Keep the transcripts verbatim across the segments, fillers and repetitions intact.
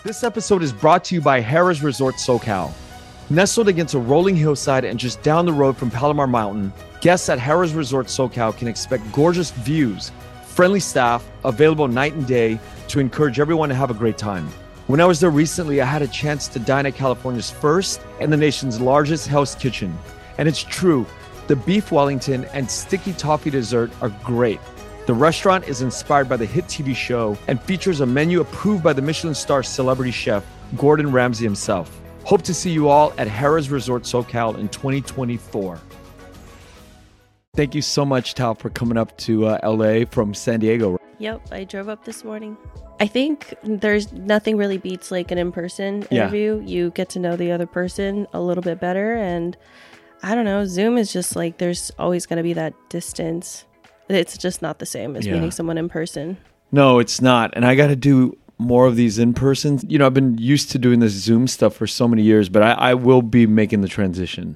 This episode is brought to you by Harrah's Resort SoCal. Nestled against a rolling hillside and just down the road from Palomar Mountain, guests at Harrah's Resort SoCal can expect gorgeous views, friendly staff, available night and day to encourage everyone to have a great time. When I was there recently, I had a chance to dine at California's first and the nation's largest Hell's Kitchen. And it's true, the beef Wellington and sticky toffee dessert are great. The restaurant is inspired by the hit T V show and features a menu approved by the Michelin star celebrity chef, Gordon Ramsay himself. Hope to see you all at Harrah's Resort SoCal in twenty twenty-four. Thank you so much, Tal, for coming up to uh, L A from San Diego. Yep, I drove up this morning. I think there's nothing really beats like an in-person interview. Yeah. You get to know the other person a little bit better. And I don't know, Zoom is just like, there's always going to be that distance. It's just not the same as yeah. meeting someone in person. No, it's not. And I got to do more of these in person. You know, I've been used to doing this Zoom stuff for so many years, but I, I will be making the transition.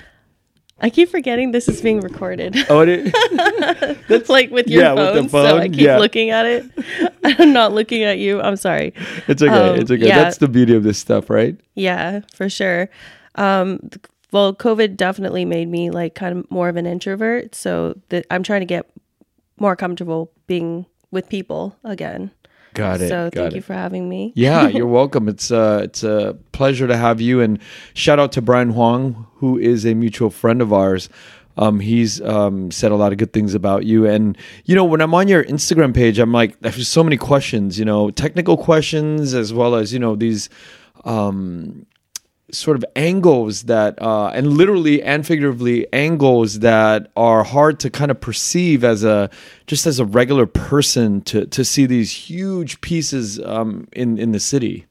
I keep forgetting this is being recorded. Oh, it is? That's like with your yeah, phone, with the phone, so I keep yeah. looking at it. I'm not looking at you. I'm sorry. It's okay. Um, it's okay. Yeah. That's the beauty of this stuff, right? Yeah, for sure. Um, well, COVID definitely made me like kind of more of an introvert. So that I'm trying to get more comfortable being with people again. Got it. So got thank it. you for having me. Yeah, you're welcome. It's uh, it's a pleasure to have you. And shout out to Brian Huang, who is a mutual friend of ours. Um, he's um, said a lot of good things about you. And, you know, when I'm on your Instagram page, I'm like, there's so many questions, you know, technical questions, as well as, you know, these um, sort of angles that, uh, and literally and figuratively angles that are hard to kind of perceive as a, just as a regular person to, to see these huge pieces um, in, in the city.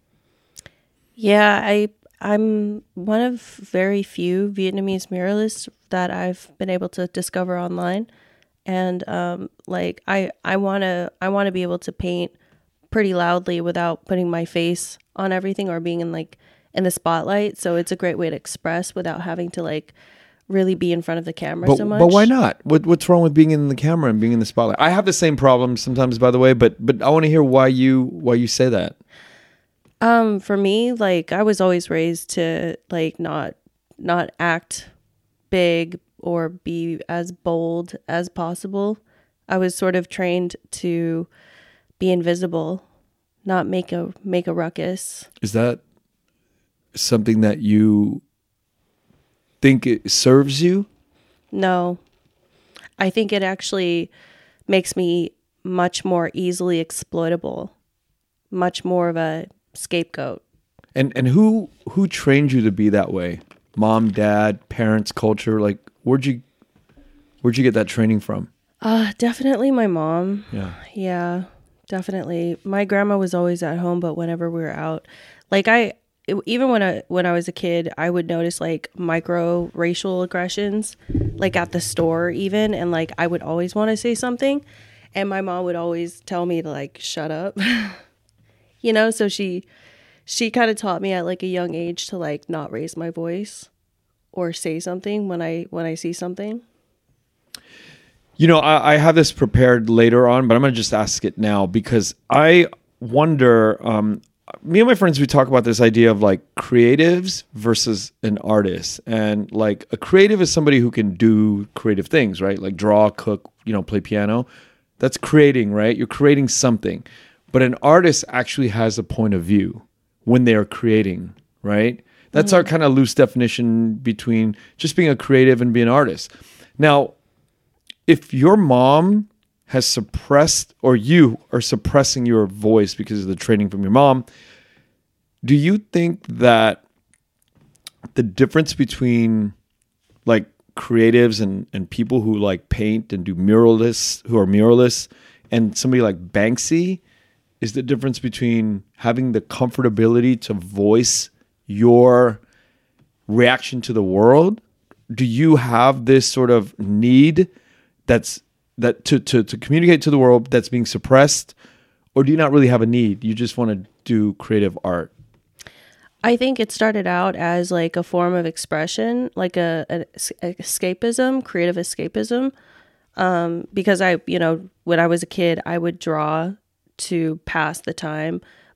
Yeah, I, I'm one of very few Vietnamese muralists that I've been able to discover online. And um, like, I, I want to, I want to be able to paint pretty loudly without putting my face on everything or being in like, in the spotlight. So it's a great way to express without having to like really be in front of the camera but, so much. But why not? What What's wrong with being in the camera and being in the spotlight? I have the same problem sometimes, by the way, but but I want to hear why you why you say that. Um, for me, like I was always raised to like not not act big or be as bold as possible. I was sort of trained to be invisible, not make a make a ruckus. Is that something that you think it serves you? No. I think it actually makes me much more easily exploitable, much more of a scapegoat. And and who who trained you to be that way? Mom, dad, parents, culture? Like where'd you where'd you get that training from? Uh definitely my mom. Yeah. Yeah, definitely. My grandma was always at home, but whenever we were out, like I It, even when I when I was a kid, I would notice like micro racial aggressions, like at the store even, and like I would always want to say something, and my mom would always tell me to like shut up, you know. So she she kind of taught me at like a young age to like not raise my voice or say something when I when I see something. You know, I, I have this prepared later on, but I'm gonna just ask it now because I wonder. Um, Me and my friends, we talk about this idea of like creatives versus an artist. And like a creative is somebody who can do creative things, right? Like draw, cook, you know, play piano. That's creating, right? You're creating something. But an artist actually has a point of view when they are creating, right? That's mm-hmm. our kind of loose definition between just being a creative and being an artist. Now, if your mom has suppressed, or you are suppressing your voice because of the training from your mom, do you think that the difference between like creatives and, and people who like paint and do muralists, who are muralists, and somebody like Banksy is the difference between having the comfortability to voice your reaction to the world? Do you have this sort of need that's that to, to, to communicate to the world that's being suppressed, or do you not really have a need? You just want to do creative art? I think it started out as like a form of expression, like a, a, a escapism, creative escapism. Um, because I, you know, when I was a kid, I would draw to pass the time,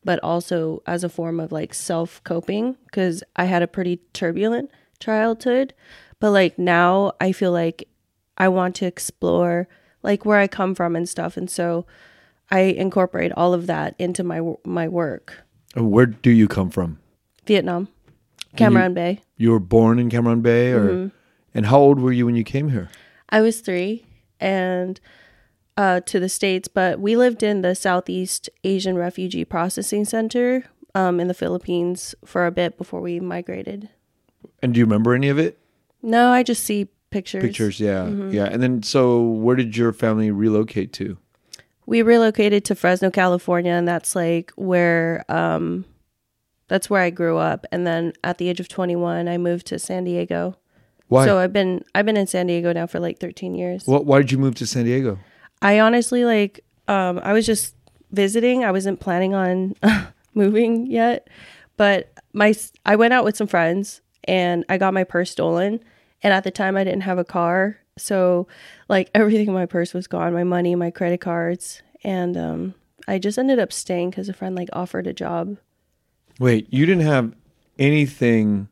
but also as a form of like self coping because I had a pretty turbulent childhood. But like now I feel like I want to explore like where I come from and stuff. And so I incorporate all of that into my my work. Where do you come from? Vietnam, Cam you, Bay. You were born in Cam Ranh Bay, or mm-hmm. And how old were you when you came here? I was three, and uh, to the States, but we lived in the Southeast Asian Refugee Processing Center um, in the Philippines for a bit before we migrated. And do you remember any of it? No, I just see pictures. Pictures, yeah, mm-hmm. yeah. And then, so where did your family relocate to? We relocated to Fresno, California, and that's like where um, that's where I grew up. And then at the age of twenty-one, I moved to San Diego. Why? So I've been I've been in San Diego now for like thirteen years. What? Why did you move to San Diego? I honestly like um, I was just visiting. I wasn't planning on moving yet, but my I went out with some friends and I got my purse stolen. And at the time, I didn't have a car. So, like, everything in my purse was gone. My money, my credit cards. And um, I just ended up staying because a friend, like, offered a job. Wait, you didn't have anything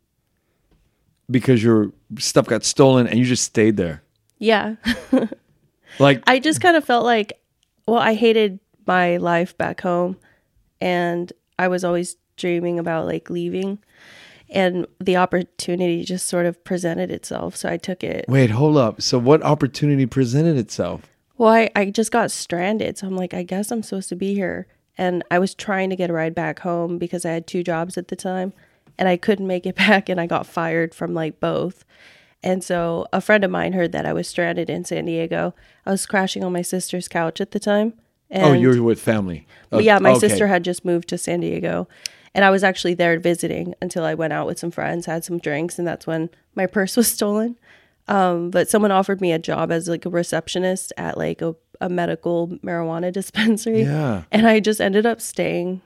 because your stuff got stolen and you just stayed there? Yeah. Like, I just kind of felt like, well, I hated my life back home. And I was always dreaming about, like, leaving. And the opportunity just sort of presented itself. So I took it. Wait, hold up. So what opportunity presented itself? Well, I, I just got stranded. So I'm like, I guess I'm supposed to be here. And I was trying to get a ride back home because I had two jobs at the time. And I couldn't make it back. And I got fired from like both. And so a friend of mine heard that I was stranded in San Diego. I was crashing on my sister's couch at the time. And, oh, you were with family. Well, yeah, my okay. sister had just moved to San Diego. And I was actually there visiting until I went out with some friends, had some drinks, and that's when my purse was stolen. Um, but someone offered me a job as like a receptionist at like a, a medical marijuana dispensary. Yeah. And I just ended up staying.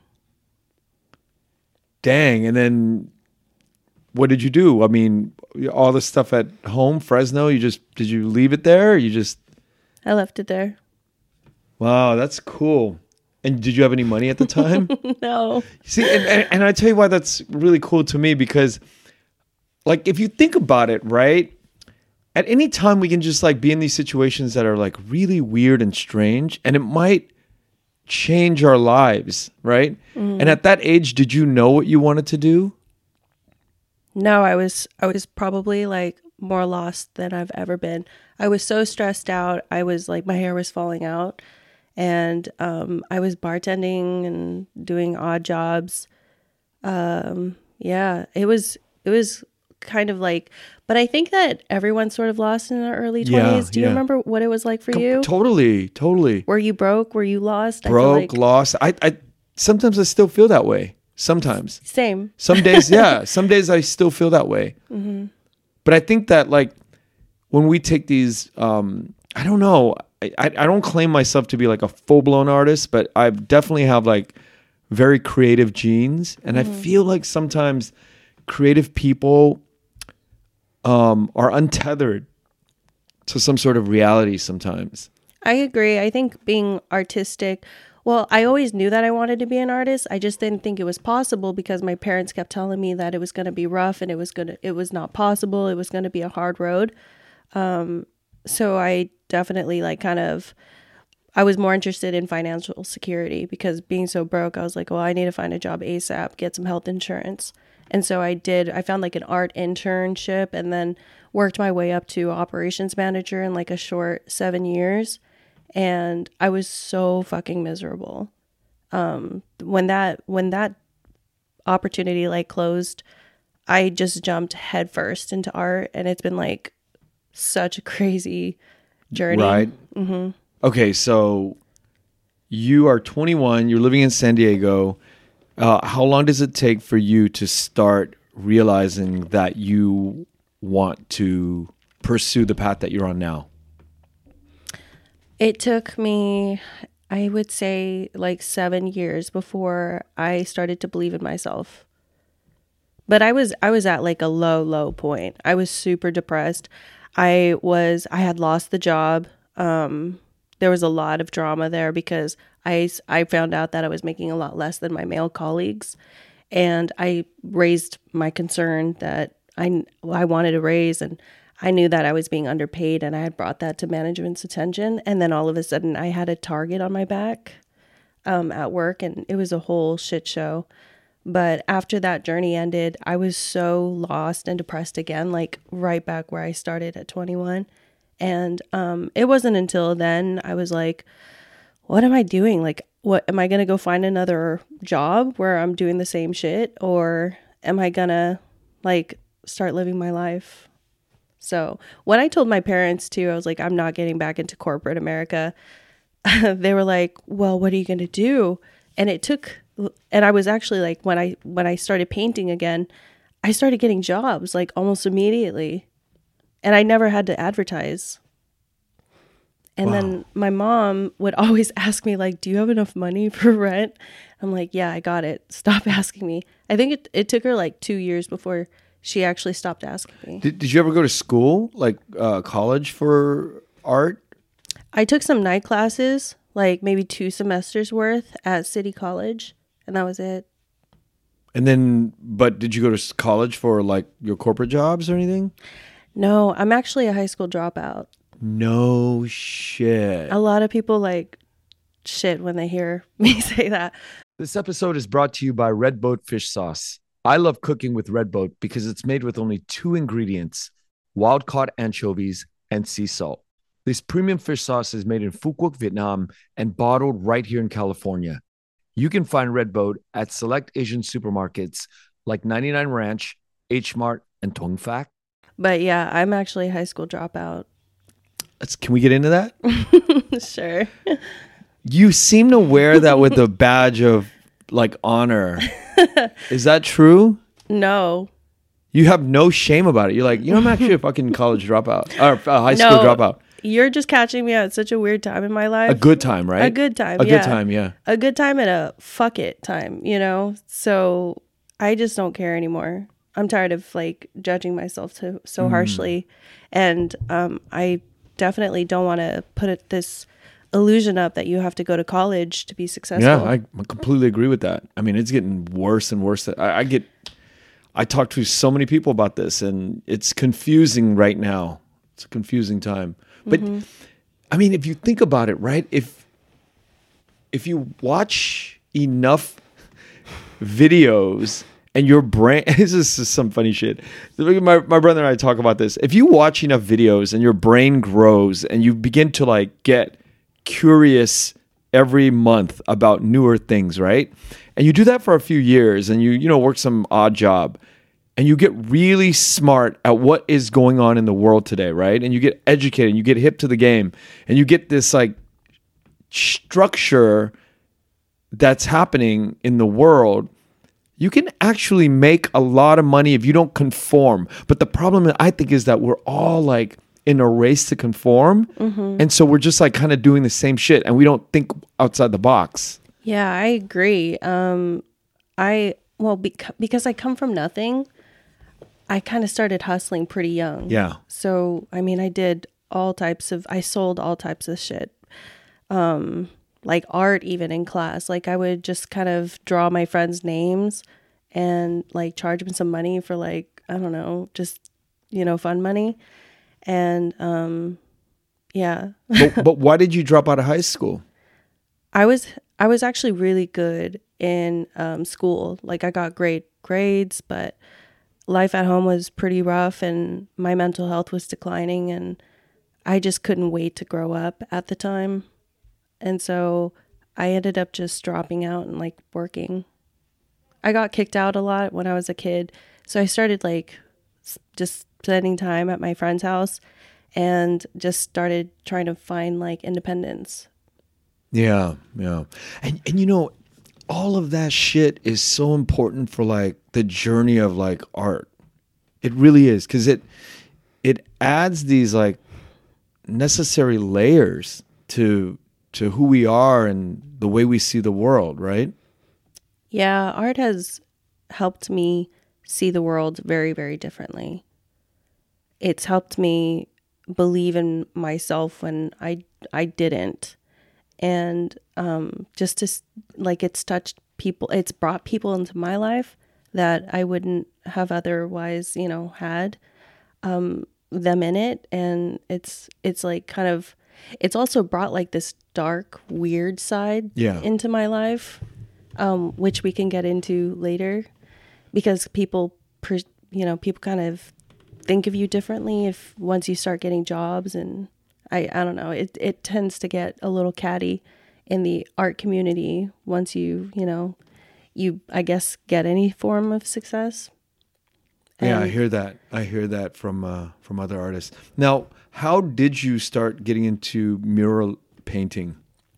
Dang. And then what did you do? I mean, all the stuff at home, Fresno, you just, did you leave it there? Or you just... I left it there. Wow, that's cool. And did you have any money at the time? No. See, and, and, and I tell you why that's really cool to me, because like, if you think about it, right? At any time we can just like be in these situations that are like really weird and strange, and it might change our lives, right? Mm. And at that age, did you know what you wanted to do? No, I was, I was probably like more lost than I've ever been. I was so stressed out. I was like, my hair was falling out. And um, I was bartending and doing odd jobs. Um, yeah, it was it was kind of like, but I think that everyone's sort of lost in their early twenties. Yeah, Do you yeah. remember what it was like for you? Totally, totally. Were you broke? Were you lost? Broke, I feel like... lost. I, I sometimes I still feel that way. Sometimes. Same. Some days, yeah. Some days I still feel that way. Mm-hmm. But I think that like when we take these, um, I don't know. I, I don't claim myself to be like a full-blown artist, but I definitely have like very creative genes. And mm-hmm. I feel like sometimes creative people um, are untethered to some sort of reality sometimes. I agree. I think being artistic, well, I always knew that I wanted to be an artist. I just didn't think it was possible because my parents kept telling me that it was going to be rough and it was going to, it was not possible. It was going to be a hard road. Um, so I definitely like kind of, I was more interested in financial security because being so broke, I was like, well, I need to find a job ASAP, get some health insurance. And so I did, I found like an art internship and then worked my way up to operations manager in like a short seven years. And I was so fucking miserable. Um, when that, when that opportunity like closed, I just jumped headfirst into art, and it's been like such a crazy journey. Right. Mm-hmm. Okay. So you are twenty-one, you're living in San Diego. Uh, how long does it take for you to start realizing that you want to pursue the path that you're on now? It took me, I would say, like seven years before I started to believe in myself. But I was I was at like a low, low point. I was super depressed. I was I had lost the job. Um, there was a lot of drama there because I, s- I found out that I was making a lot less than my male colleagues. And I raised my concern that I, I wanted to raise, and I knew that I was being underpaid, and I had brought that to management's attention. And then all of a sudden I had a target on my back um, at work, and it was a whole shit show. But after that journey ended, I was so lost and depressed again, like right back where I started at twenty-one. And um, it wasn't until then I was like, what am I doing? Like, what am I going to go find another job where I'm doing the same shit? Or am I going to like start living my life? So when I told my parents too, I was like, I'm not getting back into corporate America. They were like, well, what are you going to do? And it took, and I was actually like, when I, when I started painting again, I started getting jobs like almost immediately, and I never had to advertise. And Wow. then my mom would always ask me like, do you have enough money for rent? I'm like, yeah, I got it. Stop asking me. I think it, it took her like two years before she actually stopped asking me. Did, did you ever go to school, like uh, college for art? I took some night classes, like maybe two semesters worth at City College, and that was it. And then, but did you go to s- college for like your corporate jobs or anything? No, I'm actually a high school dropout. No shit. A lot of people like shit when they hear me say that. This episode is brought to you by Red Boat Fish Sauce. I love cooking with Red Boat because it's made with only two ingredients: wild-caught anchovies and sea salt. This premium fish sauce is made in Phu Quoc, Vietnam, and bottled right here in California. You can find Red Boat at select Asian supermarkets like ninety-nine Ranch, H Mart, and Tong Fac. But yeah, I'm actually a high school dropout. Let's, can we get into that? Sure. You seem to wear that with a badge of like honor. Is that true? No. You have no shame about it. You're like, you know, I'm actually a fucking college dropout or a high school No. dropout. You're just catching me at such a weird time in my life. A good time, right? A good time, A yeah. good time, yeah. A good time and a fuck it time, you know? So I just don't care anymore. I'm tired of like judging myself to, so Mm. harshly. And um, I definitely don't want to put it, this illusion up that you have to go to college to be successful. Yeah, I completely agree with that. I mean, it's getting worse and worse. I, I get, I talk to so many people about this, and it's confusing right now. It's a confusing time. But Mm-hmm. I mean, if you think about it, right? If if you watch enough videos and your brain, this is just some funny shit. My, my brother and I talk about this. If you watch enough videos and your brain grows and you begin to like get curious every month about newer things, right? And you do that for a few years and you, you know, work some odd job and you get really smart at what is going on in the world today, right? And you get educated and you get hip to the game and you get this like structure that's happening in the world. You can actually make a lot of money if you don't conform. But the problem, I think, is that we're all like in a race to conform. Mm-hmm. And so we're just like kind of doing the same shit and we don't think outside the box. Yeah, I agree. Um, I, well, bec- because I come from nothing, I kind of started hustling pretty young. Yeah. So, I mean, I did all types of, I sold all types of shit. Um, like art even in class. Like I would just kind of draw my friends' names and like charge them some money for like, I don't know, just, you know, fun money. And um, yeah. but, but why did you drop out of high school? I was, I was actually really good in um, school. Like I got great grades, but life at home was pretty rough and my mental health was declining and I just couldn't wait to grow up at the time. And so I ended up just dropping out and like working. I got kicked out a lot when I was a kid. So I started like s- just spending time at my friend's house and just started trying to find like independence. Yeah, yeah. And and you know, all of that shit is so important for like the journey of like art. It really is, because it it adds these like necessary layers to to who we are and the way we see the world, right? Yeah, art has helped me see the world very, very differently. It's helped me believe in myself when I I didn't. and um, just to s- like it's touched people, it's brought people into my life that I wouldn't have otherwise, you know, had um, them in it. And it's it's like kind of, it's also brought like this dark, weird side Yeah. into my life, um, which we can get into later, because people, per, you know, people kind of think of you differently if once you start getting jobs. And I, I don't know, it, it tends to get a little catty in the art community once you, you know, you, I guess, get any form of success. Yeah, I And- hear that. I hear that from uh, from other artists. Now, how did you start getting into mural painting?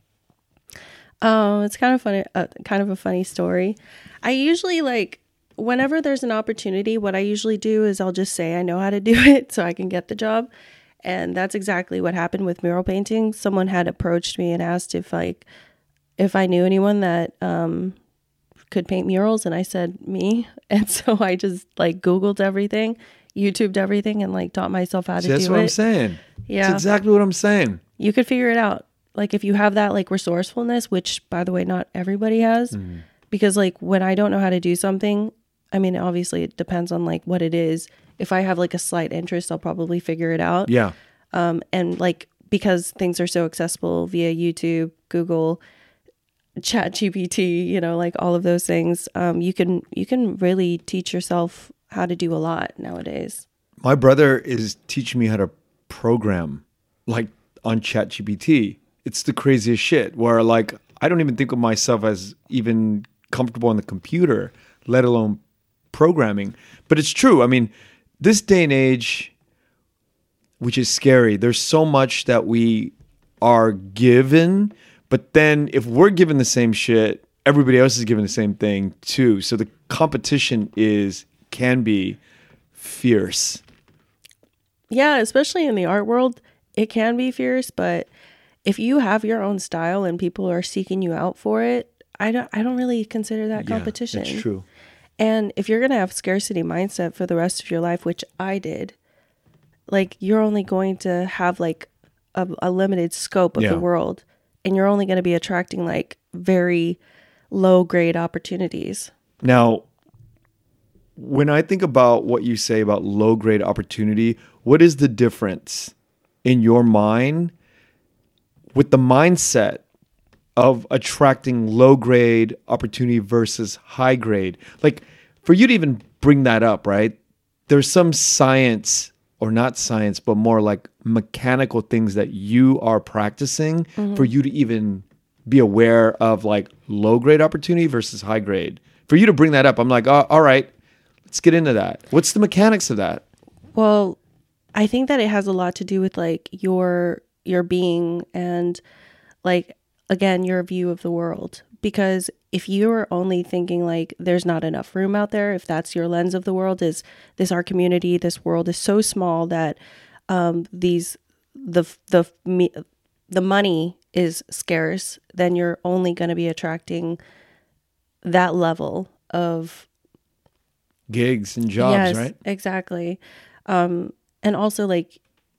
Oh, it's kind of funny, uh, kind of a funny story. I usually like, whenever there's an opportunity, what I usually do is I'll just say I know how to do it so I can get the job. And that's exactly what happened with mural painting. Someone had approached me and asked if like if I knew anyone that um could paint murals, and I said me. And so I just like Googled everything, YouTubed everything, and like taught myself how to See, that's do what it. I'm saying. Yeah. That's exactly what I'm saying. You could figure it out. Like if you have that like resourcefulness, which by the way, not everybody has, Mm-hmm. because like when I don't know how to do something, I mean, obviously it depends on like what it is. If I have like a slight interest, I'll probably figure it out. Yeah. Um, and like, because things are so accessible via YouTube, Google, Chat G P T, you know, like all of those things, um, you can, you can really teach yourself how to do a lot nowadays. My brother is teaching me how to program, like on ChatGPT. It's the craziest shit where like I don't even think of myself as even comfortable on the computer, let alone programming. But it's true. I mean, this day and age, which is scary, there's so much that we are given, but then if we're given the same shit, everybody else is given the same thing too. So the competition is can be fierce. Yeah, especially in the art world, it can be fierce, but if you have your own style and people are seeking you out for it, I don't I don't really consider that competition. Yeah, that's true. And if you're going to have scarcity mindset for the rest of your life, which I did, like you're only going to have like a, a limited scope of Yeah. the world, and you're only going to be attracting like very low grade opportunities. Now, when I think about what you say about low grade opportunity, what is the difference in your mind with the mindset of attracting low grade opportunity versus high grade? Like for you to even bring that up, right? There's some science, or not science, but more like mechanical things that you are practicing for you to even be aware of like low grade opportunity versus high grade. For you to bring that up, I'm like, oh, all right, let's get into that. What's the mechanics of that? Well, I think that it has a lot to do with like your your being and like again your view of the world. Because if you're only thinking like there's not enough room out there, if that's your lens of the world, is this our community, this world is so small that um, these the the me, the money is scarce, then you're only going to be attracting that level of Gigs and jobs, yes, right? exactly. Um, and also like,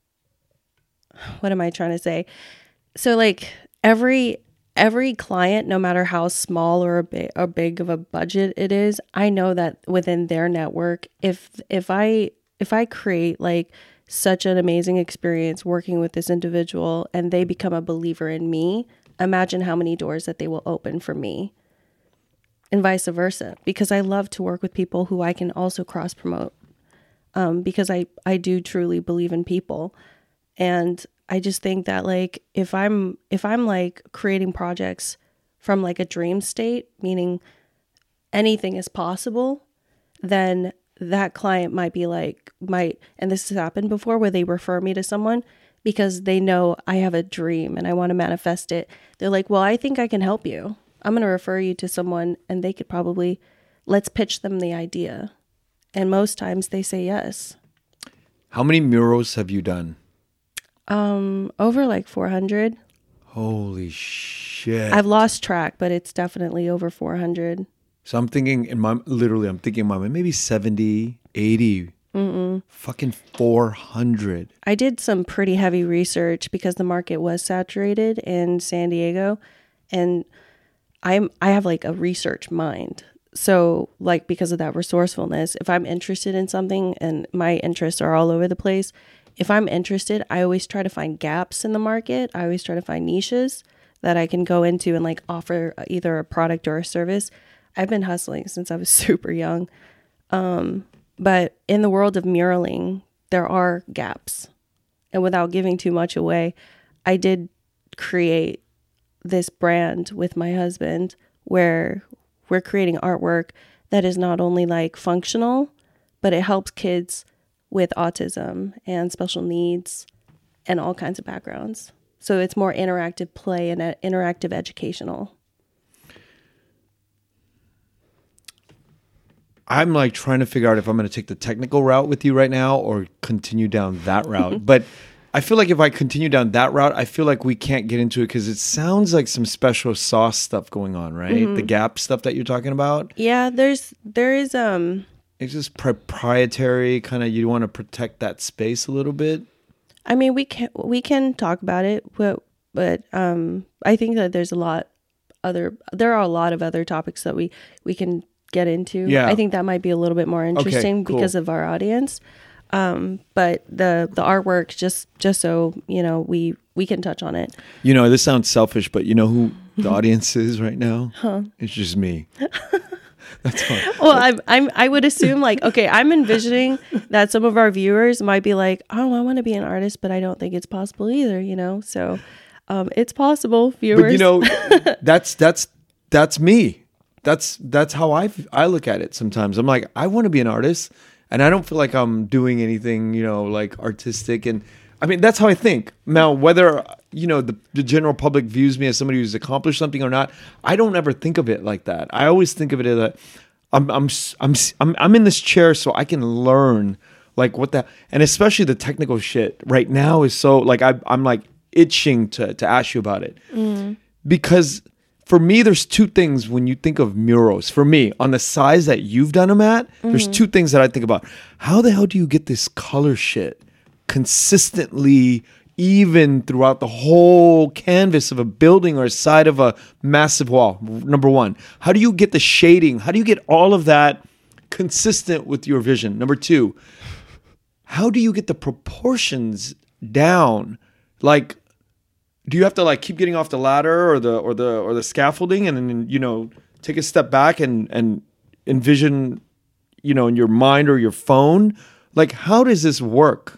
what am I trying to say? So like every every client, no matter how small or a big or big of a budget it is, I know that within their network, if if I if I create like such an amazing experience working with this individual and they become a believer in me, imagine how many doors that they will open for me. And vice versa, because I love to work with people who I can also cross promote. Um, because I, I do truly believe in people. And I just think that like if I'm if I'm like creating projects from like a dream state, meaning anything is possible, then that client might be like might and this has happened before where they refer me to someone because they know I have a dream and I want to manifest it. They're like, well, I think I can help you. I'm going to refer you to someone and they could probably, let's pitch them the idea. And most times they say yes. How many murals have you done? Um, over like four hundred. Holy shit. I've lost track, but it's definitely over four hundred. So I'm thinking in my, literally, I'm thinking in my mind, maybe seventy, eighty Mm-mm. Fucking four hundred. I did some pretty heavy research because the market was saturated in San Diego, and I'm I have like a research mind. So like because of that resourcefulness, if I'm interested in something and my interests are all over the place, if I'm interested, I always try to find gaps in the market. I always try to find niches that I can go into and like offer either a product or a service. I've been hustling since I was super young. Um, but in the world of muraling, there are gaps. And without giving too much away, I did create this brand with my husband where we're creating artwork that is not only like functional, but it helps kids with autism and special needs and all kinds of backgrounds. So it's more interactive play and uh, interactive educational. I'm like trying to figure out if I'm going to take the technical route with you right now or continue down that route. But I feel like if I continue down that route, I feel like we can't get into it because it sounds like some special sauce stuff going on, right? Mm-hmm. The gap stuff that you're talking about. Yeah, there's there is um. It's just proprietary, kind of. You want to protect that space a little bit. I mean, we can we can talk about it, but but um, I think that there's a lot other. There are a lot of other topics that we we can get into. Yeah. I think that might be a little bit more interesting okay, cool. because of our audience. Um, but the the artwork, just just so you know, we we can touch on it. You know, this sounds selfish, but you know who the audience is right now? Huh? It's just me. That's fine. Well, I'm, I'm, I would assume like, okay, I'm envisioning that some of our viewers might be like, oh, I want to be an artist, but I don't think it's possible either, you know? So, um, it's possible, viewers. But you know, that's, that's, that's me. That's, that's how I, I look at it sometimes. I'm like, I want to be an artist and I don't feel like I'm doing anything, you know, like artistic. And I mean, that's how I think. Now, whether, you know, the, the general public views me as somebody who's accomplished something or not, I don't ever think of it like that. I always think of it as a, I'm, I'm, I'm, I'm, I'm in this chair so I can learn like what that, and especially the technical shit right now is so like, I, I'm like itching to, to ask you about it. Mm. Because for me, there's two things when you think of murals, for me, on the size that you've done them at, mm-hmm. there's two things that I think about. How the hell do you get this color shit consistently even throughout the whole canvas of a building or a side of a massive wall? Number one, how do you get the shading? How do you get all of that consistent with your vision? Number two, how do you get the proportions down? Like, do you have to like keep getting off the ladder or the or the or the scaffolding and then, you know, take a step back and and envision, you know, in your mind or your phone? Like, how does this work?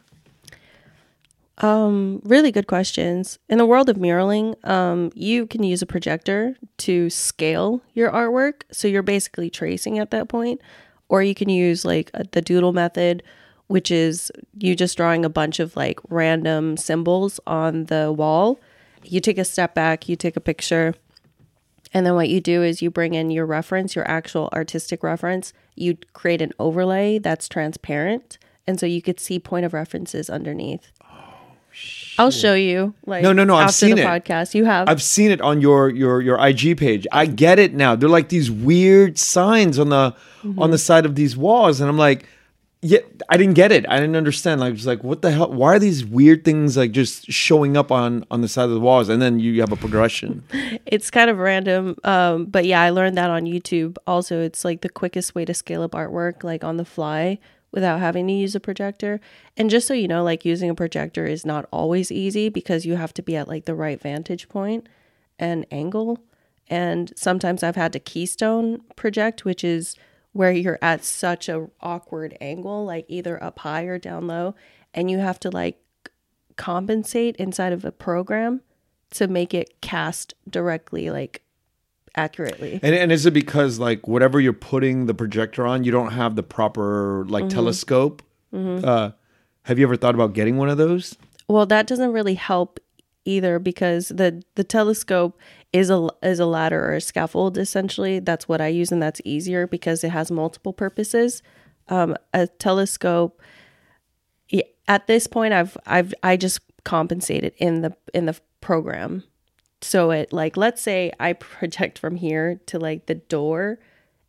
Um, really good questions. In the world of muraling, um, you can use a projector to scale your artwork. So you're basically tracing at that point. Or you can use like a, the doodle method, which is you just drawing a bunch of like random symbols on the wall. You take a step back, you take a picture. And then what you do is you bring in your reference, your actual artistic reference. You create an overlay that's transparent. And so you could see point of references underneath. I'll show you. Like no, no, no. I've after seen the it. Podcast, you have. I've seen it on your your your I G page. I get it now. They're like these weird signs on the mm-hmm. on the side of these walls, and I'm like, yeah, I didn't get it. I didn't understand. Like, I was like, what the hell? Why are these weird things like just showing up on on the side of the walls? And then you have a progression. It's kind of random, um, but yeah, I learned that on YouTube. Also, it's like the quickest way to scale up artwork, like on the fly, without having to use a projector. And just so you know, like using a projector is not always easy because you have to be at like the right vantage point and angle. And sometimes I've had to keystone project, which is where you're at such a awkward angle, like either up high or down low, and you have to like compensate inside of a program to make it cast directly, like accurately. And and is it because like whatever you're putting the projector on, you don't have the proper like mm-hmm. telescope? Mm-hmm. Uh, have you ever thought about getting one of those? Well, that doesn't really help either because the the telescope is a is a ladder or a scaffold essentially. That's what I use, and that's easier because it has multiple purposes. Um, a telescope. At this point, I've I've I just compensated in the in the program. So it like, let's say I project from here to like the door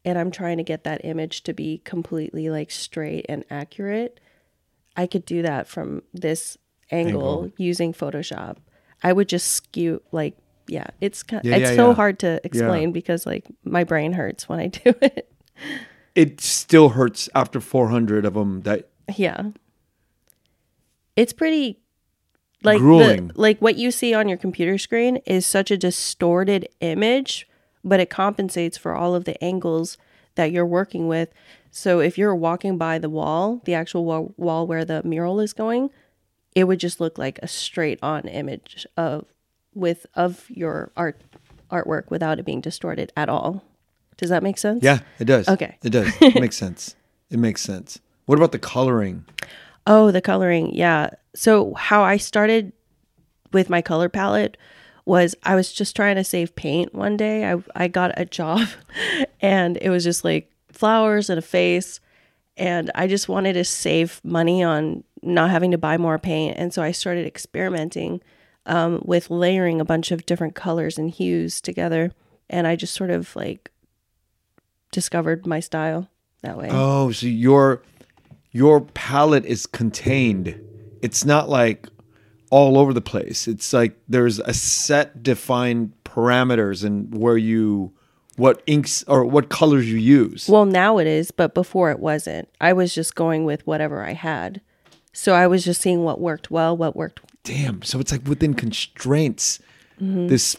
and I'm trying to get that image to be completely like straight and accurate, I could do that from this angle, Angle. using Photoshop. I would just skew like, yeah, it's kind Yeah, it's yeah, so yeah. hard to explain Yeah. because like my brain hurts when I do it. It still hurts after four hundred of them. That Yeah. It's pretty like Grueling. the like what you see on your computer screen is such a distorted image, but it compensates for all of the angles that you're working with. So if you're walking by the wall, the actual wall, wall where the mural is going, it would just look like a straight on image of with of your art artwork without it being distorted at all. Does that make sense? yeah, it does. Okay. It does. It makes sense. It makes sense. What about the coloring? Oh, the coloring. Yeah. So how I started with my color palette was I was just trying to save paint one day. I I got a job and it was just like flowers and a face, and I just wanted to save money on not having to buy more paint. And so I started experimenting um, with layering a bunch of different colors and hues together, and I just sort of like discovered my style that way. Oh, so your your palette is contained. It's not like all over the place. It's like there's a set defined parameters and where you what inks or what colors you use. Well, now it is, but before it wasn't. I was just going with whatever I had. So I was just seeing what worked well, what worked. Damn. So it's like within constraints, Mm-hmm. this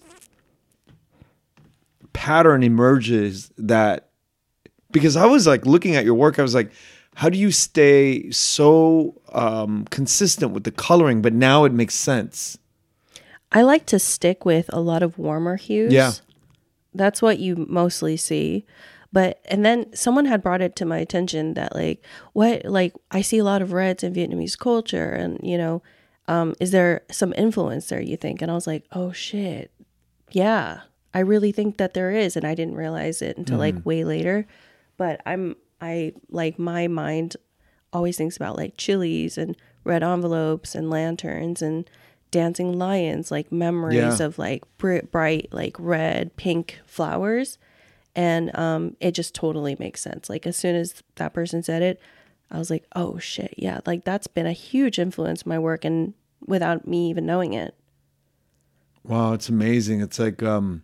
pattern emerges that because I was like looking at your work, I was like, how do you stay so um, consistent with the coloring? But now it makes sense. I like to stick with a lot of warmer hues. Yeah. That's what you mostly see. But, and then someone had brought it to my attention that like, what, like, I see a lot of reds in Vietnamese culture and, you know, um, is there some influence there, you think? And I was like, oh shit. Yeah, I really think that there is. And I didn't realize it until like way later. But I'm, I like my mind always thinks about like chilies and red envelopes and lanterns and dancing lions, like memories Yeah. of like br- bright, like red, pink flowers. And um, it just totally makes sense. Like as soon as that person said it, I was like, oh shit. Yeah. Like that's been a huge influence in my work and without me even knowing it. Wow, it's amazing. It's like um,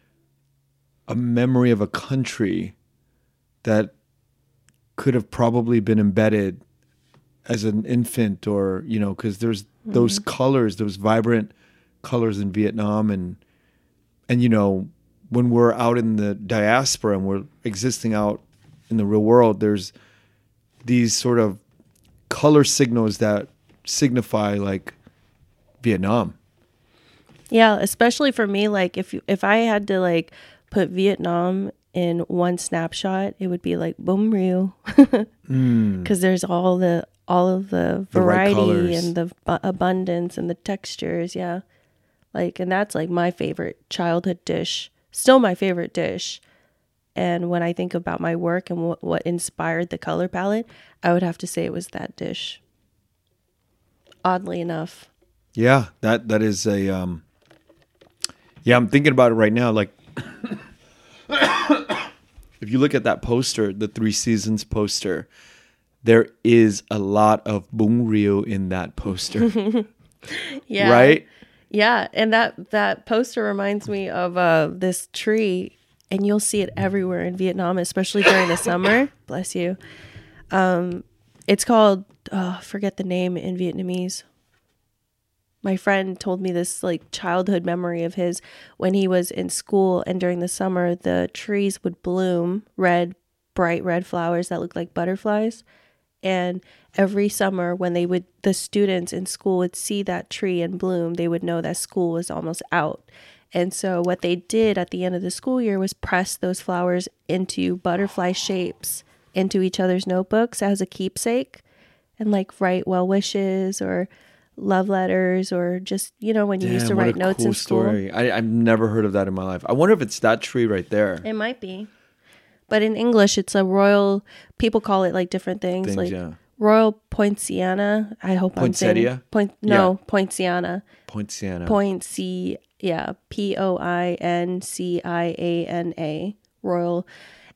a memory of a country that could have probably been embedded as an infant or, you know, because there's mm-hmm. those colors, those vibrant colors in Vietnam. And, and, you know, when we're out in the diaspora and we're existing out in the real world, there's these sort of color signals that signify like Vietnam. Yeah, especially for me, like if you, if I had to like put Vietnam in one snapshot, it would be like Bum Ryu, because mm. there's all the all of the The right variety colors. and the bu- abundance and the textures. Yeah, like and that's like my favorite childhood dish, still my favorite dish. And when I think about my work and w- what inspired the color palette, I would have to say it was that dish. Oddly enough. Yeah, that that is a um yeah, I'm thinking about it right now. Like if you look at that poster, the Three Seasons poster, there is a lot of Bung Ryu in that poster. Yeah. Right? Yeah, and that that poster reminds me of uh this tree, and you'll see it everywhere in Vietnam, especially during the summer. Bless you. Um, it's called uh, forget the name in Vietnamese. My friend told me this like childhood memory of his when he was in school, and during the summer, the trees would bloom red, bright red flowers that looked like butterflies. And every summer when they would, the students in school would see that tree in bloom, they would know that school was almost out. And so what they did at the end of the school year was press those flowers into butterfly shapes into each other's notebooks as a keepsake and like write well wishes or love letters or just, you know, when you Damn, used to what write a notes cool in school. story. I, I've never heard of that in my life. I wonder if it's that tree right there. It might be. But in English, it's a royal, people call it like different things. Things, like yeah. Royal Poinciana. I hope I'm saying. Poinsettia? Point, no, Yeah. Poinciana. Poinciana. Point C, yeah, P O I N C I A N A, royal.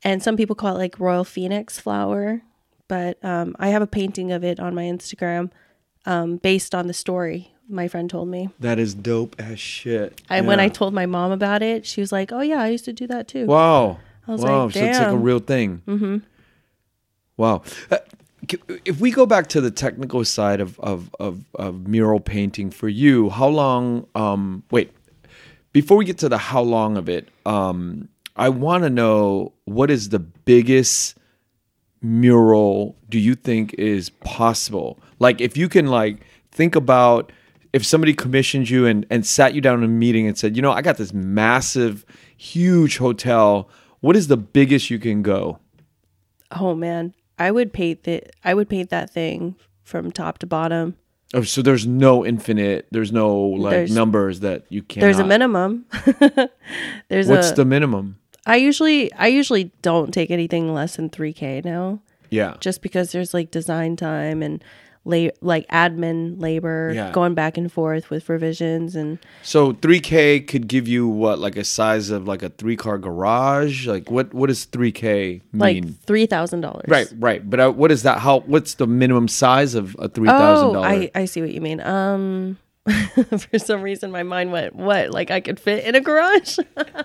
And some people call it like Royal Phoenix flower. But um, I have a painting of it on my Instagram um, based on the story my friend told me. That is dope as shit. And yeah. when I told my mom about it, she was like, oh, yeah, I used to do that too. Wow. I was wow. like, so it's like a damn. real thing. Mm-hmm. Wow. Uh, if we go back to the technical side of, of, of, of mural painting for you, how long, um, wait, before we get to the how long of it, um, I want to know what is the biggest mural do you think is possible? Like if you can like think about if somebody commissioned you and, and sat you down in a meeting and said, you know, I got this massive, huge hotel. What is the biggest you can go? Oh, man. I would paint the, I would paint that thing from top to bottom. Oh, so there's no infinite, there's no like There's- numbers that you can't. There's a minimum. There's What's a, the minimum? I usually, I usually don't take anything less than three K now, Yeah. just because there's like design time and la- like admin labor Yeah. going back and forth with revisions. And So three K could give you what, like a size of like a three car garage? Like what, what does three K mean? like three thousand dollars. Right, right. But uh, what is that? How? What's the minimum size of a three thousand Oh, dollars? I, I see what you mean. Um, for some reason, my mind went, what? Like I could fit in a garage?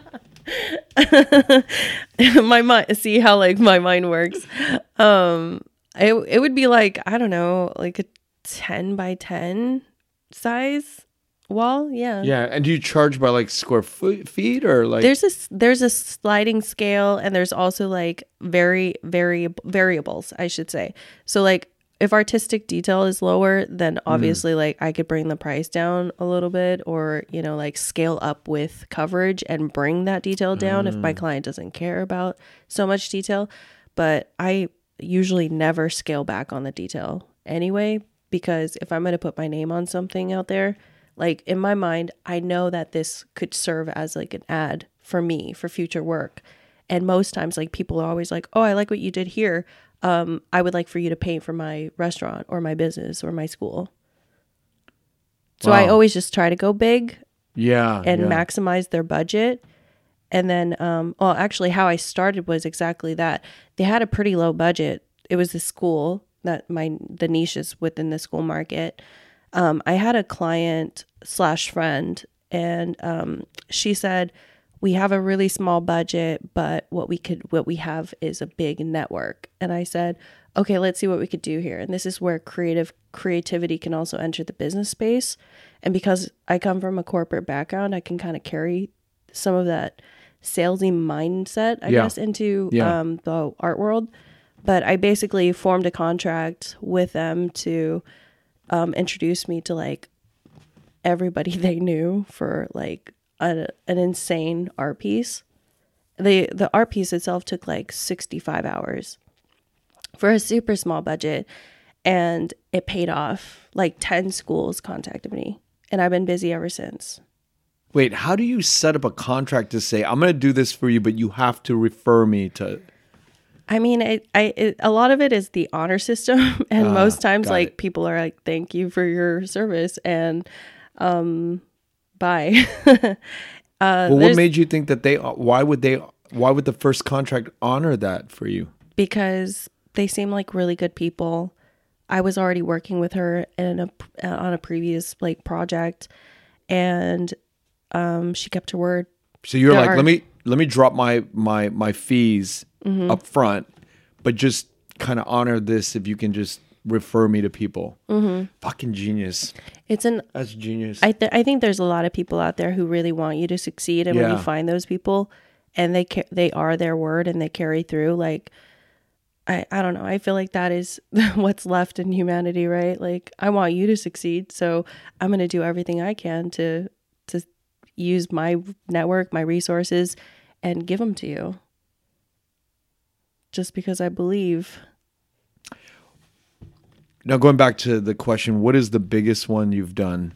my mind, see how like my mind works. Um, it, it would be like, I don't know, like a ten by ten size wall. Yeah. Yeah, and do you charge by like square foot feet or like? There's a s- there's a sliding scale, and there's also like very very variables, I should say. So like if artistic detail is lower, then obviously like I could bring the price down a little bit, or you know like scale up with coverage and bring that detail down if my client doesn't care about so much detail. But I usually never scale back on the detail anyway, because if I'm going to put my name on something out there, like in my mind, I know that this could serve as like an ad for me for future work. And most times like people are always like, oh, I like what you did here. Um, I would like for you to paint for my restaurant or my business or my school. So I Wow. always just try to go big yeah, and yeah. maximize their budget. And then, um, well, actually how I started was exactly that. They had a pretty low budget. It was the school that my, the niches within the school market. Um, I had a client slash friend, and um, she said, we have a really small budget, but what we could, what we have is a big network. And I said, okay, let's see what we could do here. And this is where creative creativity can also enter the business space. And because I come from a corporate background, I can kind of carry some of that salesy mindset, I Yeah. guess, into Yeah. um, the art world. But I basically formed a contract with them to um, introduce me to like everybody they knew for like a, an insane art piece. The the art piece itself took like sixty-five hours for a super small budget, and it paid off. Like ten schools contacted me, and I've been busy ever since. Wait, how do you set up a contract to say I'm going to do this for you, but you have to refer me to? I mean, it, I it, a lot of it is the honor system, and Ah, most times, got like it. people are like, "Thank you for your service," and um, bye. Uh, Well, what there's- made you think that they? Why would they? Why would the first contract honor that for you? because they seem like really good people. I was already working with her in a on a previous like project, and um, she kept her word. So you're There like, are- let me let me drop my my my fees Mm-hmm. up front, but just kind of honor this if you can just refer me to people. Mm-hmm. Fucking genius. It's an That's genius. I th- I think there's a lot of people out there who really want you to succeed, and when Yeah. you find those people, and they ca- they are their word and they carry through, like I I don't know, I feel like that is what's left in humanity, right? Like I want you to succeed, so I'm gonna do everything I can to to use my network, my resources, and give them to you, just because I believe. Now going back to the question, what is the biggest one you've done?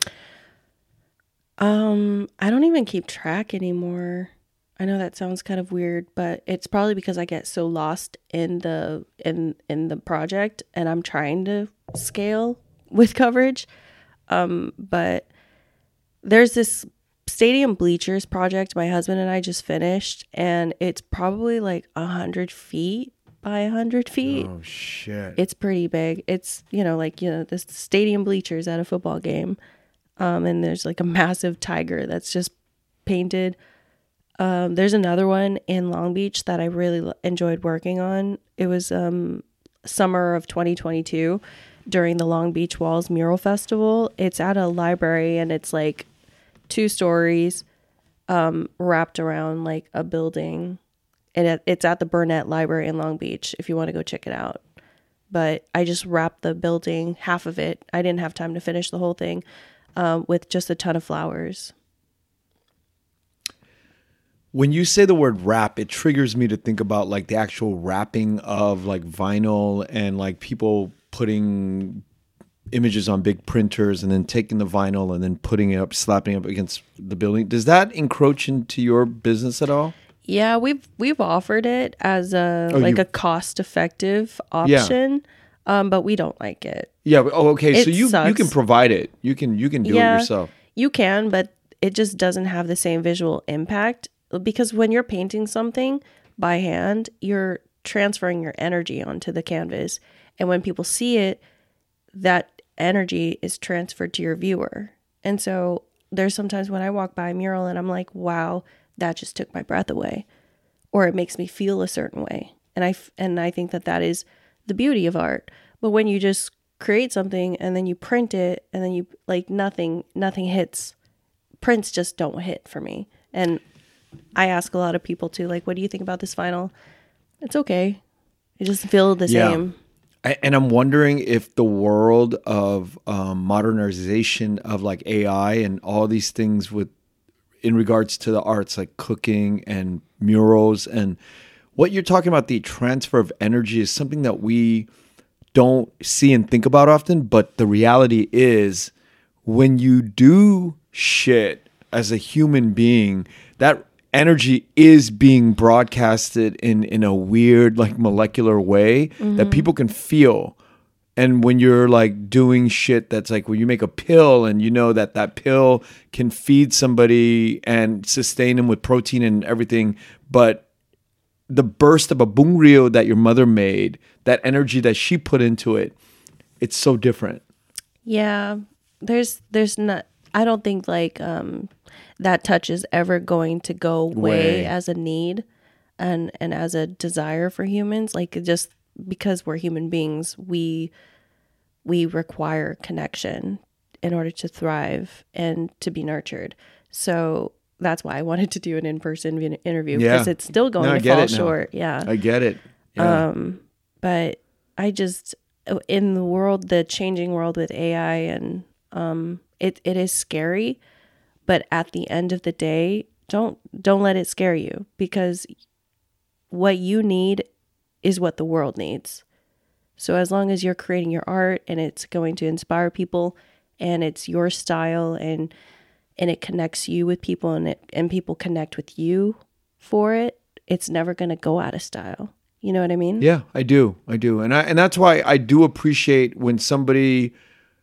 Um, I don't even keep track anymore. I know that sounds kind of weird, but it's probably because I get so lost in the in in the project, and I'm trying to scale with coverage. Um, but there's this stadium bleachers project my husband and I just finished, and it's probably like a hundred feet by a hundred feet. Oh shit! It's pretty big. It's, you know, like, you know, the stadium bleachers at a football game. Um, and there's like a massive tiger that's just painted. Um, there's another one in Long Beach that I really l- enjoyed working on. It was um, summer of twenty twenty-two during the Long Beach Walls Mural Festival. It's at a library, and it's like two stories um, wrapped around like a building. And it, it's at the Burnett Library in Long Beach if you want to go check it out. But I just wrapped the building, half of it. I didn't have time to finish the whole thing, um, with just a ton of flowers. When you say the word wrap, it triggers me to think about like the actual wrapping of like vinyl and like people putting images on big printers and then taking the vinyl and then putting it up, slapping it up against the building. Does that encroach into your business at all? Yeah, we've we've offered it as a Oh, like you- a cost effective option, um, but we don't like it. Yeah. but- Oh, okay. So It you you sucks. can provide it. You can you can do Yeah. it yourself. You can, but it just doesn't have the same visual impact, because when you're painting something by hand, you're transferring your energy onto the canvas, and when people see it, that energy is transferred to your viewer. And so there's sometimes when I walk by a mural and I'm like, wow, that just took my breath away, or it makes me feel a certain way. And I, f- and I think that that is the beauty of art. But when you just create something and then you print it and then you like nothing, nothing hits. Prints just don't hit for me. And I ask a lot of people too, like, what do you think about this vinyl? It's okay. It doesn't feel the Yeah. same. I- And I'm wondering if the world of um, modernization of like A I and all these things with in regards to the arts like cooking and murals and what you're talking about, the transfer of energy is something that we don't see and think about often. But the reality is when you do shit as a human being, that energy is being broadcasted in, in a weird, like molecular way that people can feel. And when you're like doing shit that's like when you make a pill and you know that that pill can feed somebody and sustain them with protein and everything, but the burst of a bungrio that your mother made, that energy that she put into it, it's so different. Yeah. There's, there's not, I don't think like um, that touch is ever going to go away Way. as a need and, and as a desire for humans. Like it just because we're human beings, we, we require connection in order to thrive and to be nurtured. So that's why I wanted to do an in-person vin- interview, Yeah. because it's still going No, I to get fall it now. short. Yeah. I get it. Yeah. Um, but I just, in the world, the changing world with A I, and um, it it is scary. But at the end of the day, don't don't let it scare you, because what you need is what the world needs. So as long as you're creating your art and it's going to inspire people and it's your style and and it connects you with people and it and people connect with you for it, it's never going to go out of style. You know what I mean? Yeah, I do. I do. And I and that's why I do appreciate when somebody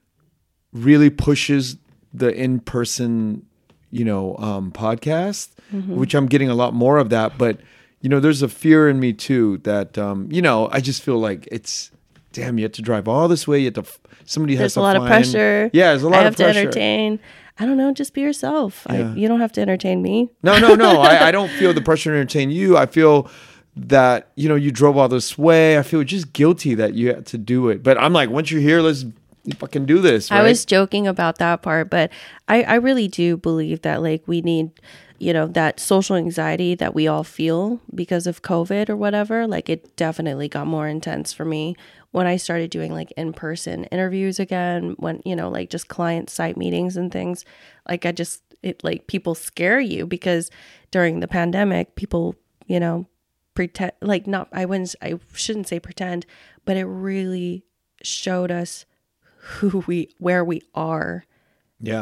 really pushes the in-person, you know, um, podcast, which I'm getting a lot more of that. But, you know, there's a fear in me too that, um, you know, I just feel like it's, damn, you have to drive all this way. You have to, f- somebody has There's to a lot of find- pressure. Yeah, there's a lot I have of pressure. to entertain. I don't know, just be yourself. Yeah. I, you don't have to entertain me. No, no, no. I, I don't feel the pressure to entertain you. I feel that, you know, you drove all this way. I feel just guilty that you had to do it. But I'm like, once you're here, let's fucking do this. Right? I was joking about that part, but I, I really do believe that like we need, you know, that social anxiety that we all feel because of COVID or whatever. Like it definitely got more intense for me when I started doing like in-person interviews again, when, you know, like just client site meetings and things. Like I just, it like people scare you because during the pandemic, people, you know, pretend like not, I wouldn't, I shouldn't say pretend, but it really showed us who we, where we are Yeah.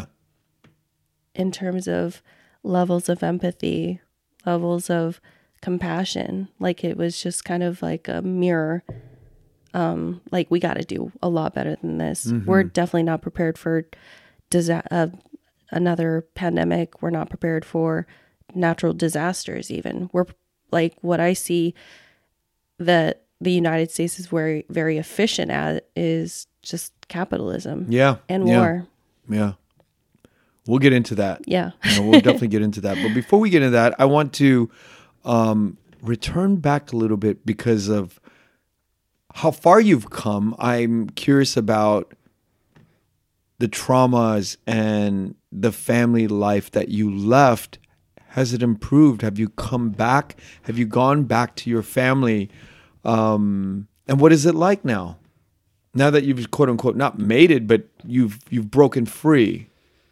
in terms of levels of empathy, levels of compassion. Like it was just kind of like a mirror. Um, like we got to do a lot better than this. Mm-hmm. We're definitely not prepared for disa- uh, another pandemic. We're not prepared for natural disasters even. We're like, what I see that the United States is very, very efficient at is just capitalism. Yeah. And yeah, war. Yeah. We'll get into that. Yeah. You know, we'll definitely get into that. But before we get into that, I want to um, return back a little bit because of how far you've come. I'm curious about the traumas and the family life that you left. Has it improved? Have you come back? Have you gone back to your family? Um, and what is it like now? Now that you've quote unquote not made it, but you've you've broken free.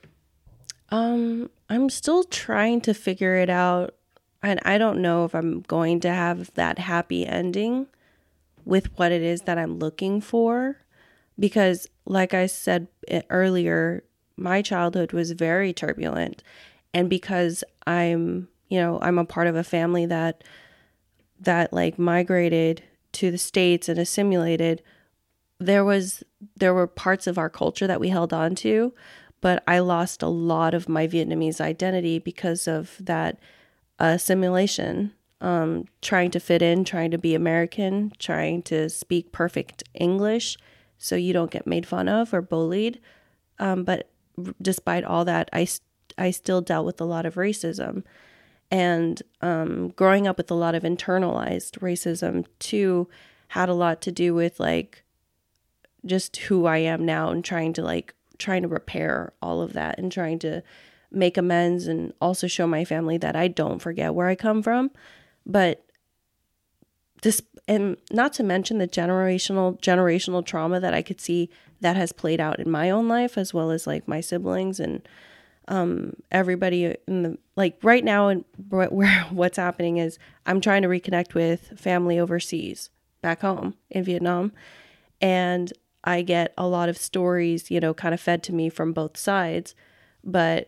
Um, I'm still trying to figure it out, and I don't know if I'm going to have that happy ending with what it is that I'm looking for, because like I said earlier, my childhood was very turbulent, and because I'm, you know, I'm a part of a family that that like migrated to the States and assimilated, there was there were parts of our culture that we held on to, but I lost a lot of my Vietnamese identity because of that assimilation, um, trying to fit in, trying to be American, trying to speak perfect English so you don't get made fun of or bullied. Um, but despite all that, I, I still dealt with a lot of racism. And um, growing up with a lot of internalized racism too had a lot to do with like just who I am now and trying to like trying to repair all of that and trying to make amends and also show my family that I don't forget where I come from. But this, and not to mention the generational generational trauma that I could see that has played out in my own life, as well as like my siblings and um, everybody in the, like right now, and where, where what's happening is I'm trying to reconnect with family overseas back home in Vietnam. And I get a lot of stories, you know, kind of fed to me from both sides, but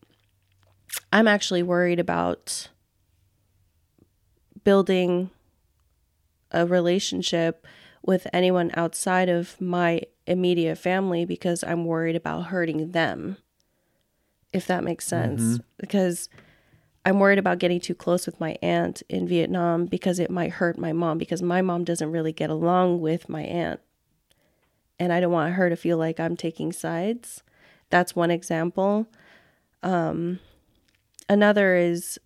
I'm actually worried about building a relationship with anyone outside of my immediate family because I'm worried about hurting them, if that makes sense. Mm-hmm. Because I'm worried about getting too close with my aunt in Vietnam because it might hurt my mom, because my mom doesn't really get along with my aunt. And I don't want her to feel like I'm taking sides. That's one example. Um, another is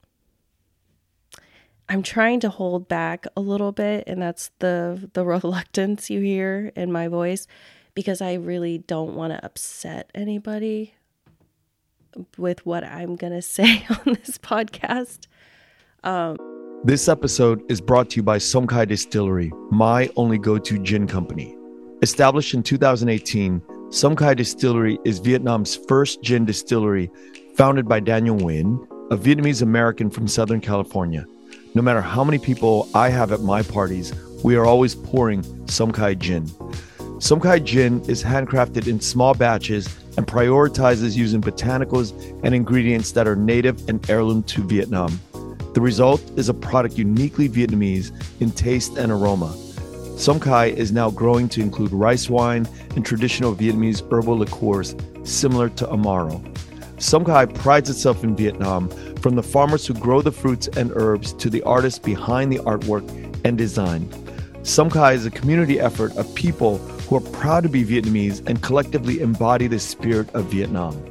I'm trying to hold back a little bit, and that's the the reluctance you hear in my voice, because I really don't want to upset anybody with what I'm going to say on this podcast. Um, this episode is brought to you by Song Khai Distillery, my only go-to gin company. Established in two thousand eighteen, Song Khai Distillery is Vietnam's first gin distillery, founded by Daniel Nguyen, a Vietnamese American from Southern California. No matter how many people I have at my parties, we are always pouring Song Khai gin. Song Khai gin is handcrafted in small batches and prioritizes using botanicals and ingredients that are native and heirloom to Vietnam. The result is a product uniquely Vietnamese in taste and aroma. Song Khai is now growing to include rice wine and traditional Vietnamese herbal liqueurs similar to Amaro. Song Khai prides itself in Vietnam, from the farmers who grow the fruits and herbs to the artists behind the artwork and design. Song Khai is a community effort of people who are proud to be Vietnamese and collectively embody the spirit of Vietnam.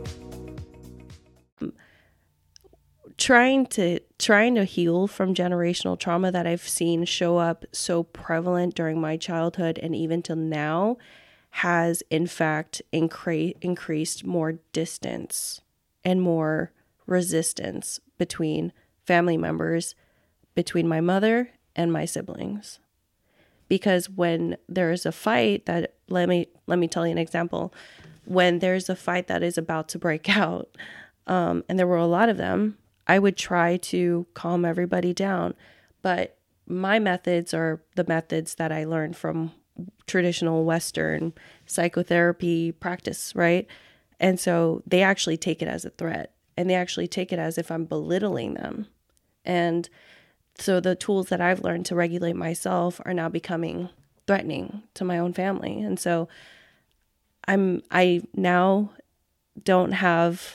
Trying to trying to heal from generational trauma that I've seen show up so prevalent during my childhood and even till now has in fact incre- increased more distance and more resistance between family members, between my mother and my siblings. Because when there's a fight that, let me let me tell you an example, when there's a fight that is about to break out, um, and there were a lot of them, I would try to calm everybody down. But my methods are the methods that I learned from traditional Western psychotherapy practice, right? And so they actually take it as a threat, and they actually take it as if I'm belittling them. And so the tools that I've learned to regulate myself are now becoming threatening to my own family. And so I'm, I now don't have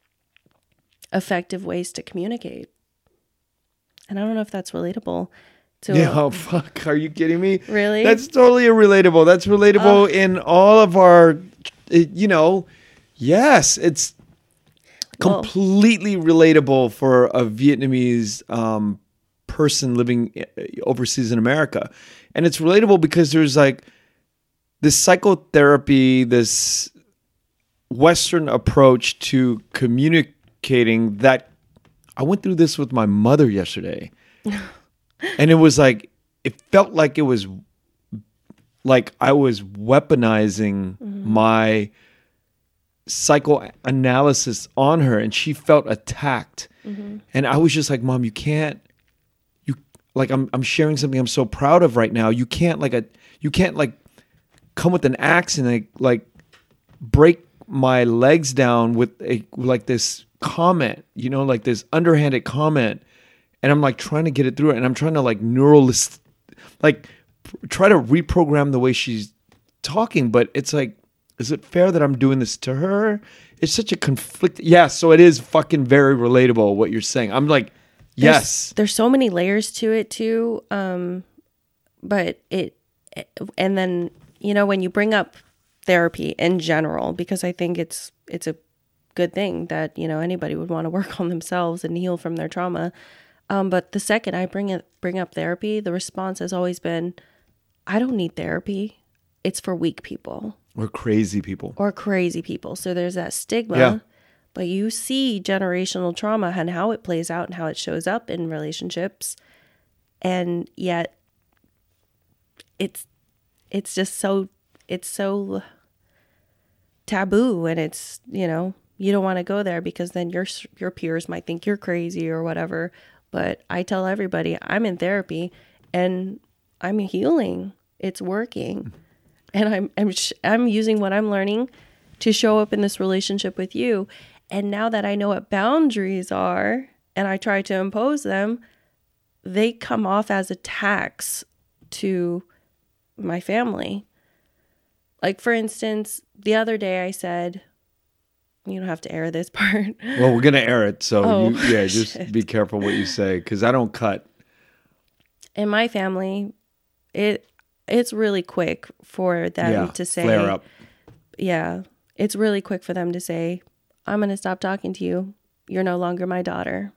effective ways to communicate. And I don't know if that's relatable. To Yeah, oh, fuck. Are you kidding me? Really? That's totally relatable. That's relatable uh, in all of our, you know, yes, it's well, completely relatable for a Vietnamese um, person living overseas in America. And it's relatable because there's like this psychotherapy, this Western approach to communicating that I went through this with my mother yesterday. And it was like, it felt like it was like I was weaponizing mm-hmm. my psychoanalysis on her, and she felt attacked. Mm-hmm. And I was just like, Mom, you can't, you like, I'm I'm sharing something I'm so proud of right now. You can't like a, you can't like come with an axe and like like break my legs down with a like this comment, you know, like this underhanded comment. And I'm like trying to get it through it. And I'm trying to like neuralist, like pr- try to reprogram the way she's talking. But it's like, is it fair that I'm doing this to her? It's such a conflict. Yeah. So it is fucking very relatable what you're saying. I'm like, yes. There's, there's so many layers to it too. Um, but it, and then, you know, when you bring up therapy in general, because I think it's, it's a good thing that, you know, anybody would want to work on themselves and heal from their trauma. Um, but the second I bring it, bring up therapy, the response has always been, I don't need therapy. It's for weak people. Or crazy people. Or crazy people. So there's that stigma. Yeah. But you see generational trauma and how it plays out and how it shows up in relationships. And yet it's it's just so it's so taboo, and it's, you know, you don't want to go there because then your your peers might think you're crazy or whatever. But I tell everybody I'm in therapy and I'm healing. It's working. And I'm I'm sh- I'm using what I'm learning to show up in this relationship with you. And now that I know what boundaries are and I try to impose them, they come off as attacks to my family. Like, for instance, the other day I said, you don't have to air this part. Well, we're going to air it. So, oh, you, yeah, just shit. Be careful what you say, because I don't cut. In my family, it it's really quick for them yeah, to say. Flare up. Yeah. It's really quick for them to say, I'm going to stop talking to you. You're no longer my daughter.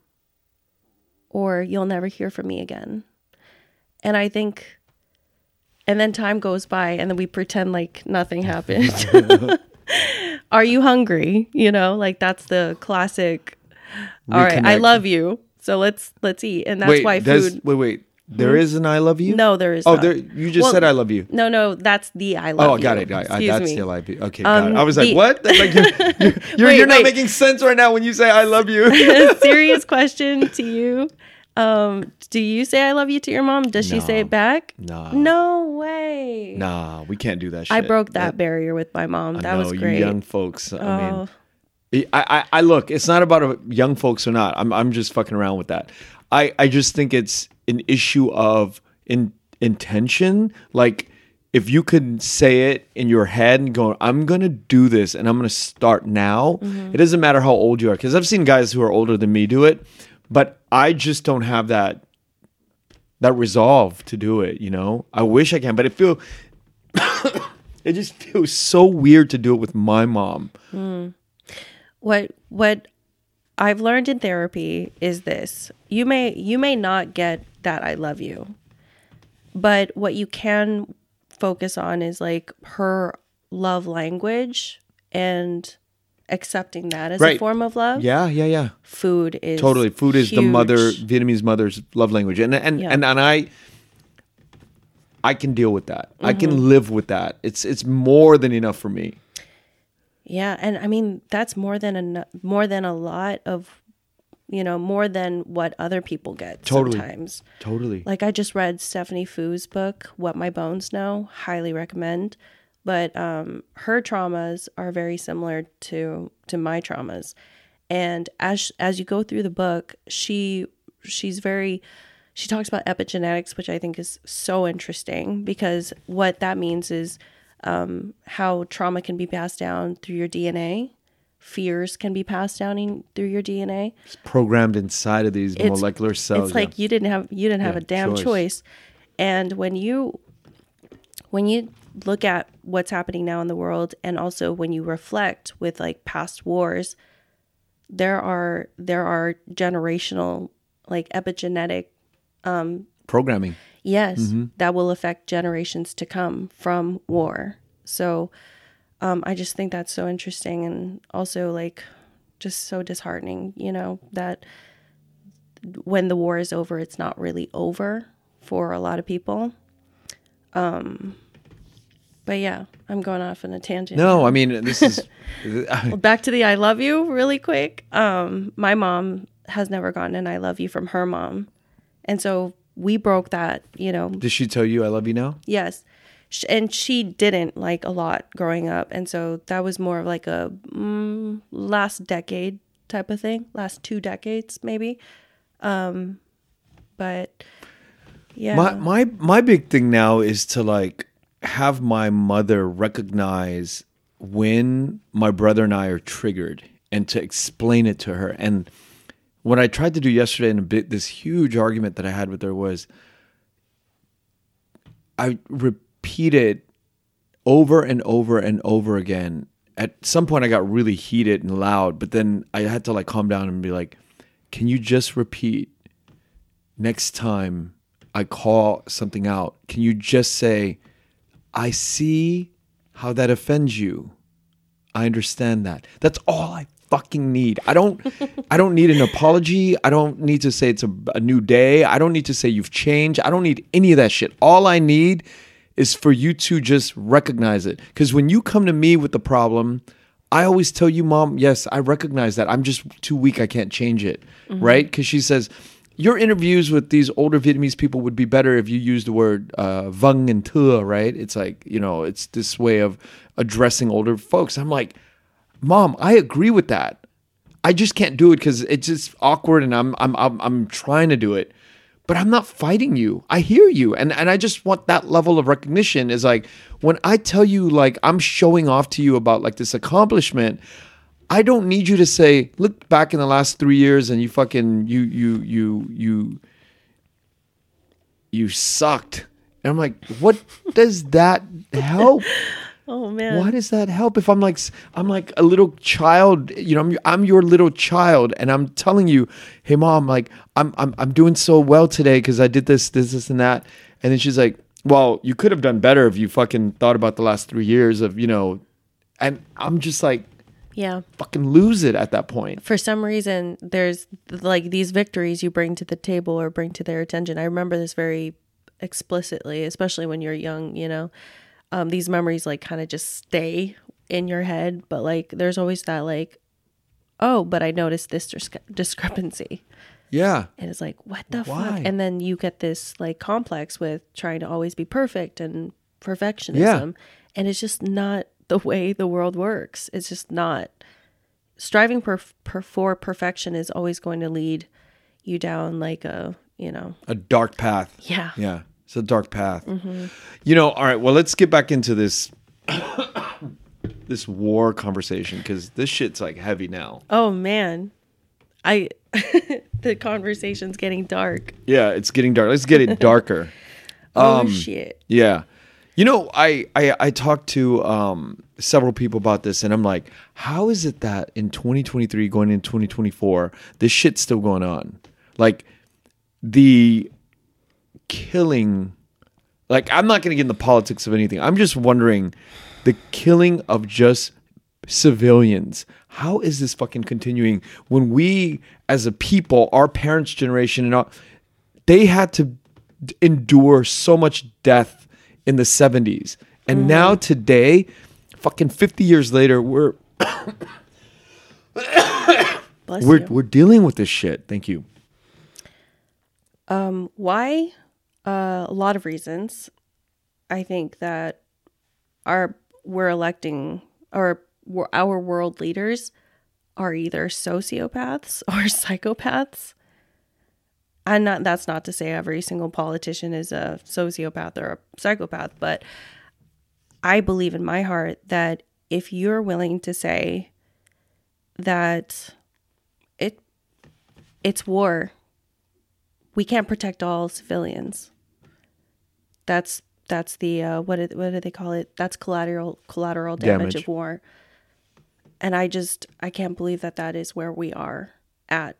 Or you'll never hear from me again. And I think, and then time goes by and then we pretend like nothing happened. Are you hungry? You know, like that's the classic. All right, I love you. So let's let's eat. And that's wait, why food. Wait, wait. There hmm? is an I love you? No, there is Oh, not. there, you just well, said I love you. No, no, that's the I love oh, you. got it. Got it. Excuse that's me. the I love you. Okay, um, got it. I was the, like, what? Like you're, you're, you're, wait, you're not wait. making sense right now when you say I love you. Serious question to you. Um, do you say I love you to your mom? Does no, she say it back? No. No way. Nah, we can't do that shit. I broke that, that barrier with my mom. That I know, was great. You young folks. I oh. mean, I, I, I look, it's not about a young folks or not. I'm I'm just fucking around with that. I, I just think it's an issue of in, intention. Like, if you could say it in your head and go, I'm going to do this and I'm going to start now. Mm-hmm. It doesn't matter how old you are. Because I've seen guys who are older than me do it. But I just don't have that that resolve to do it, you know? I wish I can, but it feel it just feels so weird to do it with my mom. Mm. What what I've learned in therapy is this. You may you may not get that I love you. But what you can focus on is like her love language and accepting that as right. a form of love. Yeah, yeah, yeah. Food is totally. Food is huge. the mother, Vietnamese mother's love language, and and yeah. and, and I, I can deal with that. Mm-hmm. I can live with that. It's it's more than enough for me. Yeah, and I mean that's more than a more than a lot of, you know, more than what other people get. Totally. Sometimes. Totally. Like I just read Stephanie Foo's book, What My Bones Know. Highly recommend. But um, her traumas are very similar to to my traumas, and as as you go through the book, she she's very she talks about epigenetics, which I think is so interesting because what that means is um, how trauma can be passed down through your D N A fears can be passed down in, through your D N A. It's programmed inside of these It's, molecular cells. It's like yeah. you didn't have you didn't have Yeah, a damn choice. choice. And when you when you look at what's happening now in the world, and also when you reflect with like past wars, there are there are generational, like epigenetic programming. yes, Mm-hmm. that will affect generations to come from war. So um, I just think that's so interesting, and also like just so disheartening, you know, that when the war is over, it's not really over for a lot of people. Um, but yeah, I'm going off on a tangent. No, now. I mean, this is. Well, back to the I love you really quick. Um, my mom has never gotten an I love you from her mom. And so we broke that, you know. Does she tell you I love you now? Yes. Sh- And she didn't like a lot growing up. And so that was more of like a mm, last decade type of thing. Last two decades, maybe. Um, but yeah. My my my big thing now is to like have my mother recognize when my brother and I are triggered and to explain it to her. And what I tried to do yesterday in a bit, this huge argument that I had with her was I repeated over and over and over again. At some point I got really heated and loud, but then I had to like calm down and be like, can you just repeat next time I call something out? Can you just say, I see how that offends you. I understand that. That's all I fucking need. I don't I don't need an apology. I don't need to say it's a, a new day. I don't need to say you've changed. I don't need any of that shit. All I need is for you to just recognize it. Because when you come to me with the problem, I always tell you, Mom, yes, I recognize that. I'm just too weak. I can't change it. Mm-hmm. Right? Because she says, your interviews with these older Vietnamese people would be better if you use the word uh, vâng and thưa, right? It's like, you know, it's this way of addressing older folks. I'm like, Mom, I agree with that. I just can't do it because it's just awkward, and I'm I'm I'm I'm trying to do it, but I'm not fighting you. I hear you, and and I just want that level of recognition. Is like when I tell you, like I'm showing off to you about like this accomplishment. I don't need you to say, look back in the last three years and you fucking, you, you, you, you, you sucked. And I'm like, what does that help? Oh man. Why does that help? If I'm like, I'm like a little child, you know, I'm, I'm your little child and I'm telling you, hey Mom, like I'm, I'm, I'm doing so well today because I did this, this, this and that. And then she's like, well, you could have done better if you fucking thought about the last three years of, you know, and I'm just like, yeah, fucking lose it at that point. For some reason, there's like these victories you bring to the table or bring to their attention. I remember this very explicitly, especially when you're young, you know, um, these memories like kind of just stay in your head. But like, there's always that like, oh, but I noticed this dis- discrepancy. Yeah. And it's like, what the Why? fuck? And then you get this like complex with trying to always be perfect and perfectionism. Yeah. And it's just not the way the world works. It's just not. Striving per, per, for perfection is always going to lead you down like a, you know. A dark path. Yeah. Yeah. It's a dark path. Mm-hmm. You know, all right, well, let's get back into this this war conversation because this shit's like heavy now. Oh, man. I the conversation's getting dark. Yeah, it's getting dark. Let's get it darker. Oh, um, shit. Yeah. You know, I, I, I talked to um, several people about this, and I'm like, how is it that in twenty twenty-three, going into twenty twenty-four, this shit's still going on? Like, the killing, like, I'm not going to get in the politics of anything. I'm just wondering, the killing of just civilians, how is this fucking continuing when we, as a people, our parents' generation, and all, they had to endure so much death in the seventies. And mm-hmm. now today, fucking fifty years later, we're we're you. we're dealing with this shit. Thank you. Um, why? Uh, a lot of reasons. I think that our we're electing or we're, our world leaders are either sociopaths or psychopaths. And not, that's not to say every single politician is a sociopath or a psychopath, but I believe in my heart that if you're willing to say, that it it's war. We can't protect all civilians. That's that's the uh, what do, what do they call it? That's collateral collateral damage, damage of war. And I just I can't believe that that is where we are at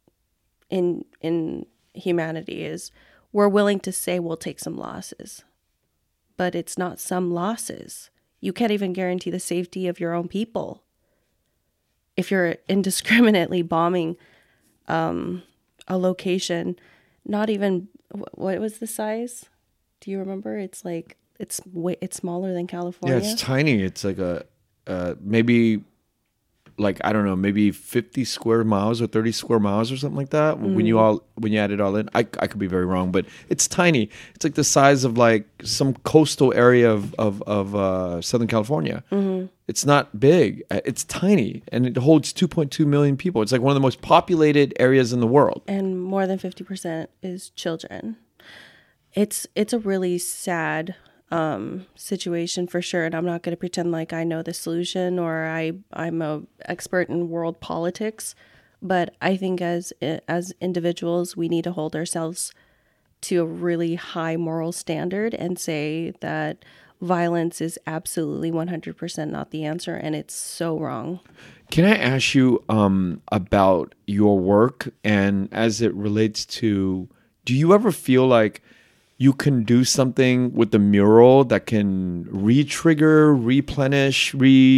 in in humanity. Is we're willing to say we'll take some losses, but it's not some losses. You can't even guarantee the safety of your own people if you're indiscriminately bombing um, a location. Not even, what was the size? Do you remember? It's like, it's way, it's smaller than California. Yeah, it's tiny. It's like a, uh, maybe like, I don't know, maybe fifty square miles or thirty square miles or something like that. Mm. When you all, when you add it all in, I, I could be very wrong, but it's tiny. It's like the size of like some coastal area of, of, of uh, Southern California. Mm-hmm. It's not big. It's tiny, and it holds two point two million people. It's like one of the most populated areas in the world. And more than fifty percent is children. It's it's a really sad um, situation for sure. And I'm not going to pretend like I know the solution or I, I'm a expert in world politics. But I think as as individuals, we need to hold ourselves to a really high moral standard and say that violence is absolutely one hundred percent not the answer, and it's so wrong. Can I ask you um, about your work and as it relates to, do you ever feel like you can do something with the mural that can re-trigger, replenish,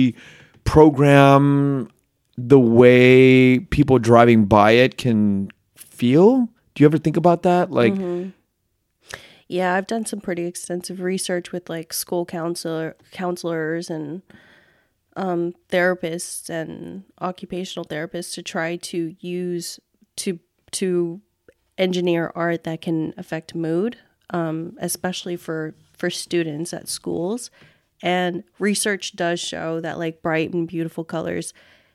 reprogram the way people driving by it can feel? Do you ever think about that? Like, mm-hmm. Yeah, I've done some pretty extensive research with like school counselor counselors and um, therapists and occupational therapists to try to use to to engineer art that can affect mood, um, especially for for students at schools. And research does show that like bright and beautiful colors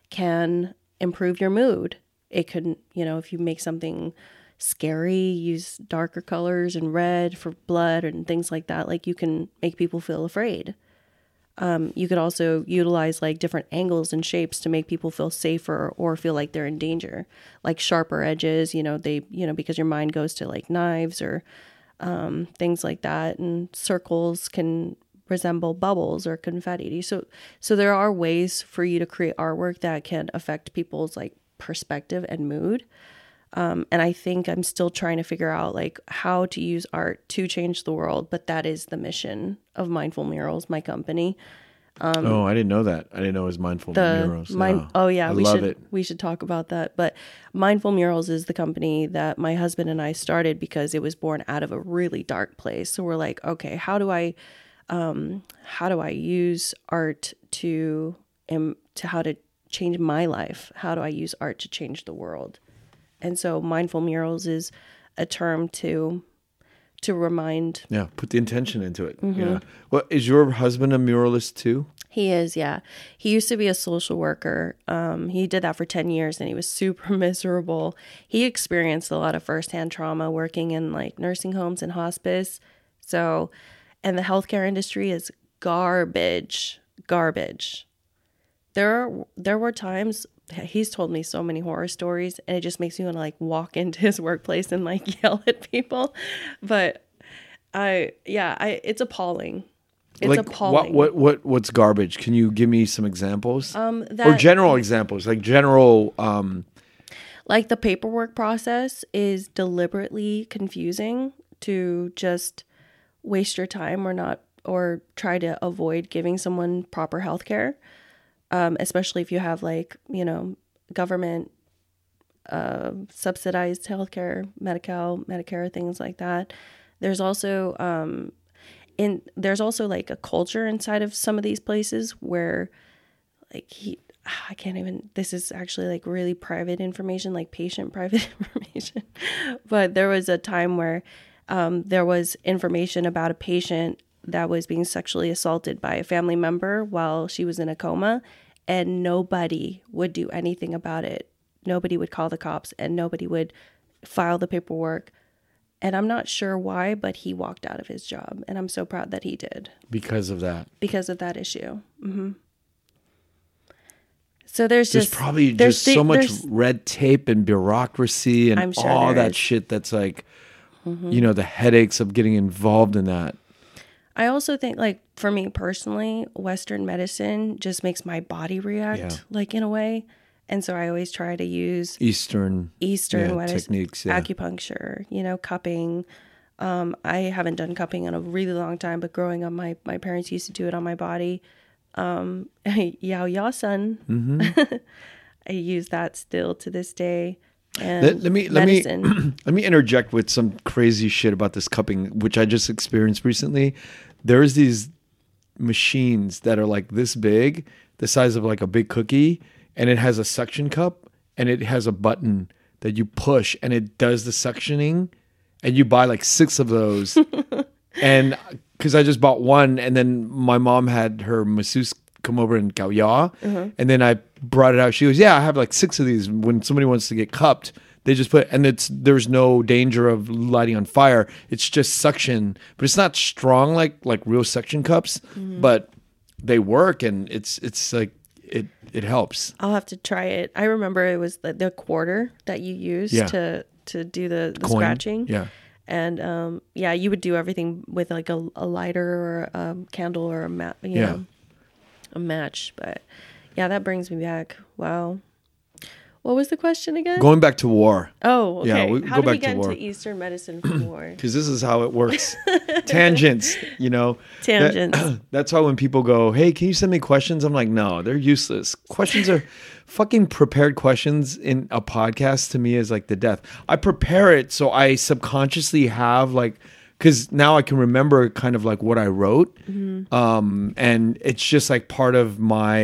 can improve your mood. It can, you know, if you make something scary, use darker colors and red for blood and things like that. Like you can make people feel afraid. Um, you could also utilize like different angles and shapes to make people feel safer or feel like they're in danger. Like sharper edges, you know, they, you know, because your mind goes to like knives or um, things like that. And circles can resemble bubbles or confetti. So, so there are ways for you to create artwork that can affect people's like perspective and mood. Um, and I think I'm still trying to figure out like how to use art to change the world. But that is the mission of Mindful Murals, my company. Um, oh, I didn't know that. I didn't know it was Mindful the Murals. Mind, oh. oh yeah, I we love should it. we should talk about that. But Mindful Murals is the company that my husband and I started because it was born out of a really dark place. So we're like, okay, how do I, um, how do I use art to, um, to how to change my life? How do I use art to change the world? And so Mindful Murals is a term to to remind. Yeah, put the intention into it. Mm-hmm. Yeah. Well, is your husband a muralist too? He is, yeah. He used to be a social worker. Um, he did that for ten years and he was super miserable. He experienced a lot of firsthand trauma working in like nursing homes and hospice. So, and the healthcare industry is garbage, garbage. There are, there were times he's told me so many horror stories and it just makes me want to like walk into his workplace and like yell at people. But I, yeah, I, it's appalling. It's like appalling. What, what, what, what's garbage? Can you give me some examples? Um, that, or general examples, like general, um, like the paperwork process is deliberately confusing to just waste your time or not, or try to avoid giving someone proper health care. Um, especially if you have like, you know, government uh, subsidized healthcare, Medi-Cal, Medicare, things like that. There's also um, in there's also like a culture inside of some of these places where like he, I can't even, this is actually like really private information, like patient private information. But there was a time where um, there was information about a patient that was being sexually assaulted by a family member while she was in a coma, and nobody would do anything about it. Nobody would call the cops and nobody would file the paperwork. And I'm not sure why, but he walked out of his job, and I'm so proud that he did. Because of that. Because of that issue. Mm-hmm. So there's There's just probably there's just the- so much there's- red tape and bureaucracy and I'm sure all there that is. shit that's like, Mm-hmm. you know, the headaches of getting involved in that. I also think, like, for me personally, Western medicine just makes my body react, Yeah. like, in a way. And so I always try to use Eastern Eastern yeah, medicine, techniques. Yeah. acupuncture, you know, cupping. Um, I haven't done cupping in a really long time, but growing up, my, my parents used to do it on my body. Um, Yao Yao Sun. Mm-hmm. I use that still to this day. And Let, let me medicine. let me let me interject with some crazy shit about this cupping, which I just experienced recently. There's these machines that are like this big, the size of like a big cookie, and it has a suction cup and it has a button that you push and it does the suctioning, and you buy like six of those. And because I just bought one, and then my mom had her masseuse come over in Gao Ya, Mm-hmm. and then I brought it out. She goes, "Yeah, I have like six of these. When somebody wants to get cupped, they just put, and it's there's no danger of lighting on fire. It's just suction, but it's not strong like like real suction cups, Mm-hmm. but they work, and it's it's like it it helps. I'll have to try it. I remember it was the, the quarter that you used Yeah. to to do the, the Coin. scratching. Yeah, And um, yeah, you would do everything with like a, a lighter or a um, candle or a mat, you Yeah. know, a match. But yeah, that brings me back. Wow. What was the question again? going back to war. oh, okay. yeah, we- How go did we back to get war. into Eastern medicine from war? Because this is how it works. Tangents, you know. Tangents. That- that's why when people go, "Hey, can you send me questions?" I'm like, no, they're useless. Questions are fucking prepared questions in a podcast to me is like the death. I prepare it so I subconsciously have like, because now I can remember kind of like what I wrote. Um, and it's just like part of my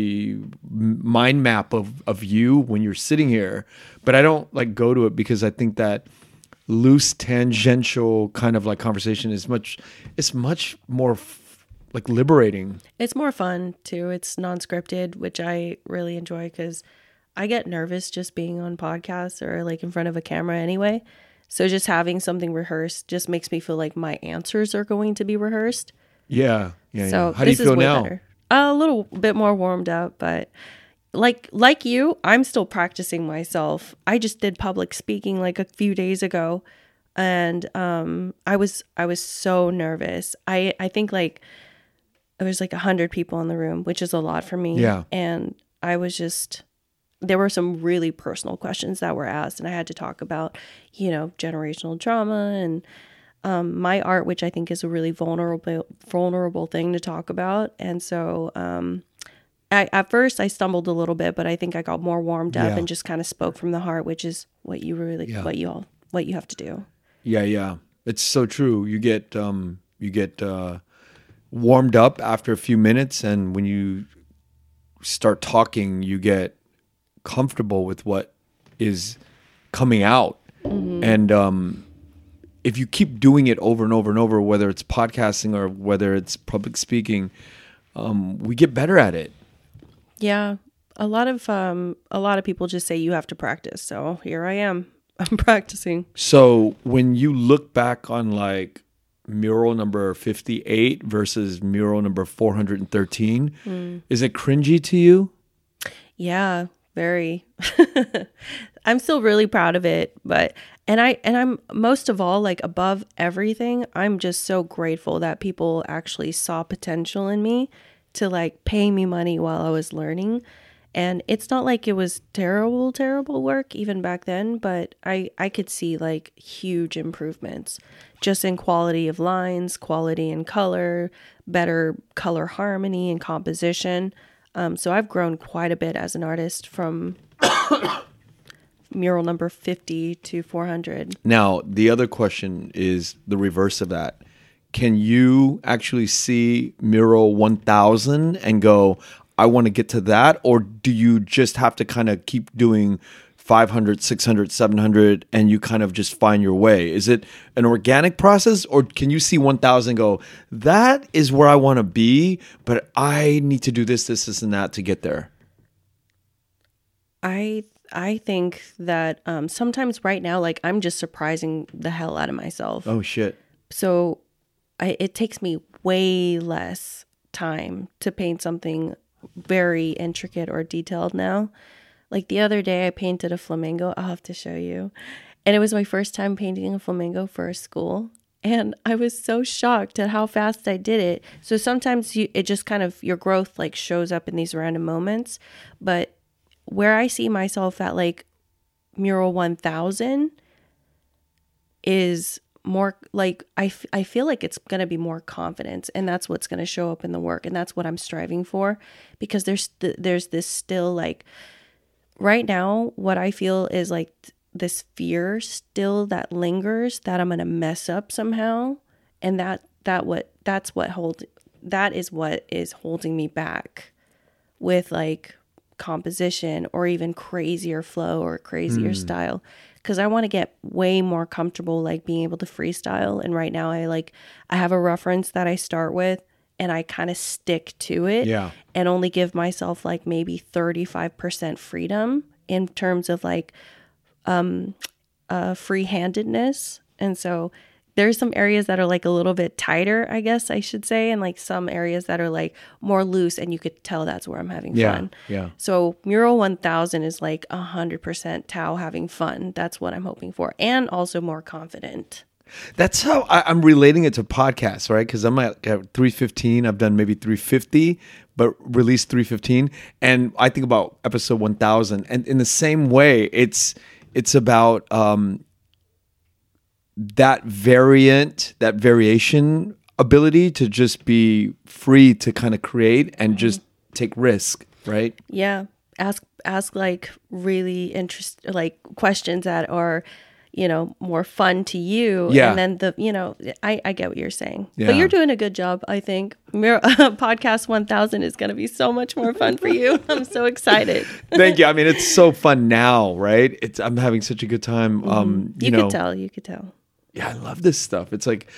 m- mind map of, of you when you're sitting here. But I don't like go to it because I think that loose tangential kind of like conversation is much it's much more f- like liberating. It's more fun too. It's non-scripted, which I really enjoy because I get nervous just being on podcasts or like in front of a camera anyway. So just having something rehearsed just makes me feel like my answers are going to be rehearsed. Yeah, yeah. So yeah. How do you this feel is way now? better. A little bit more warmed up, but like like you, I'm still practicing myself. I just did public speaking like a few days ago, and um, I was I was so nervous. I I think like there was like a hundred people in the room, which is a lot for me. Yeah. And I was just there were some really personal questions that were asked, and I had to talk about, you know, generational trauma and um, my art, which I think is a really vulnerable, vulnerable thing to talk about. And so, um, I, at first I stumbled a little bit, but I think I got more warmed up Yeah. and just kind of spoke from the heart, which is what you really, Yeah. what you all, what you have to do. Yeah, yeah. It's so true. You get um you get uh warmed up after a few minutes, and when you start talking, you get comfortable with what is coming out. And um if you keep doing it over and over and over, whether it's podcasting or whether it's public speaking, um, we get better at it. Yeah. A lot of, um, a lot of people just say you have to practice. So here I am. I'm practicing. So when you look back on like mural number fifty-eight versus mural number four hundred thirteen, is it cringy to you? Yeah, very. I'm still really proud of it, but and I and I'm most of all like above everything, I'm just so grateful that people actually saw potential in me to like pay me money while I was learning. And it's not like it was terrible terrible work even back then, but I I could see like huge improvements just in quality of lines, quality in color, better color harmony and composition. Um, so I've grown quite a bit as an artist from mural number fifty to four hundred. Now, the other question is the reverse of that. Can you actually see mural one thousand and go, I want to get to that? Or do you just have to kind of keep doing five hundred, six hundred, seven hundred and you kind of just find your way? Is it an organic process, or can you see one thousand and go, that is where I want to be, but I need to do this, this, this, and that to get there? I I think that um, sometimes right now, like I'm just surprising the hell out of myself. Oh, shit. So I, it takes me way less time to paint something very intricate or detailed now. Like the other day, I painted a flamingo. I'll have to show you. And it was my first time painting a flamingo for a school. And I was so shocked at how fast I did it. So sometimes you, it just kind of, your growth like shows up in these random moments. But where I see myself at like Mural one thousand is more like, I, f- I feel like it's going to be more confidence. And that's what's going to show up in the work. And that's what I'm striving for. Because there's, th- there's this still like, right now, what I feel is like, th- this fear still that lingers that I'm going to mess up somehow. And that, that what, that's what hold, that is what is holding me back with like composition or even crazier flow or crazier mm. style. Cause I want to get way more comfortable, like being able to freestyle. And right now I like, I have a reference that I start with and I kind of stick to it yeah. and only give myself like maybe thirty-five percent freedom in terms of like, um, uh, free-handedness. And so there's some areas that are like a little bit tighter, I guess I should say. And like some areas that are like more loose and you could tell that's where I'm having yeah, fun. Yeah. So Mural one thousand is like a hundred percent Tao having fun. That's what I'm hoping for. And also more confident. That's how I, I'm relating it to podcasts, right? Because I'm at, at three fifteen. I've done maybe three fifty, but released three fifteen. And I think about episode one thousand. And in the same way, it's it's about um, that variant, that variation ability to just be free to kind of create and mm-hmm. just take risk, right? Yeah. Ask ask like really interest like questions that are, you know, more fun to you. Yeah. And then the, you know, I, I get what you're saying. Yeah. But you're doing a good job, I think. Mir- Podcast one thousand is going to be so much more fun for you. I'm so excited. Thank you. I mean, it's so fun now, right? It's I'm having such a good time. Mm-hmm. Um, you, you know, could tell. You could tell. Yeah, I love this stuff. It's like,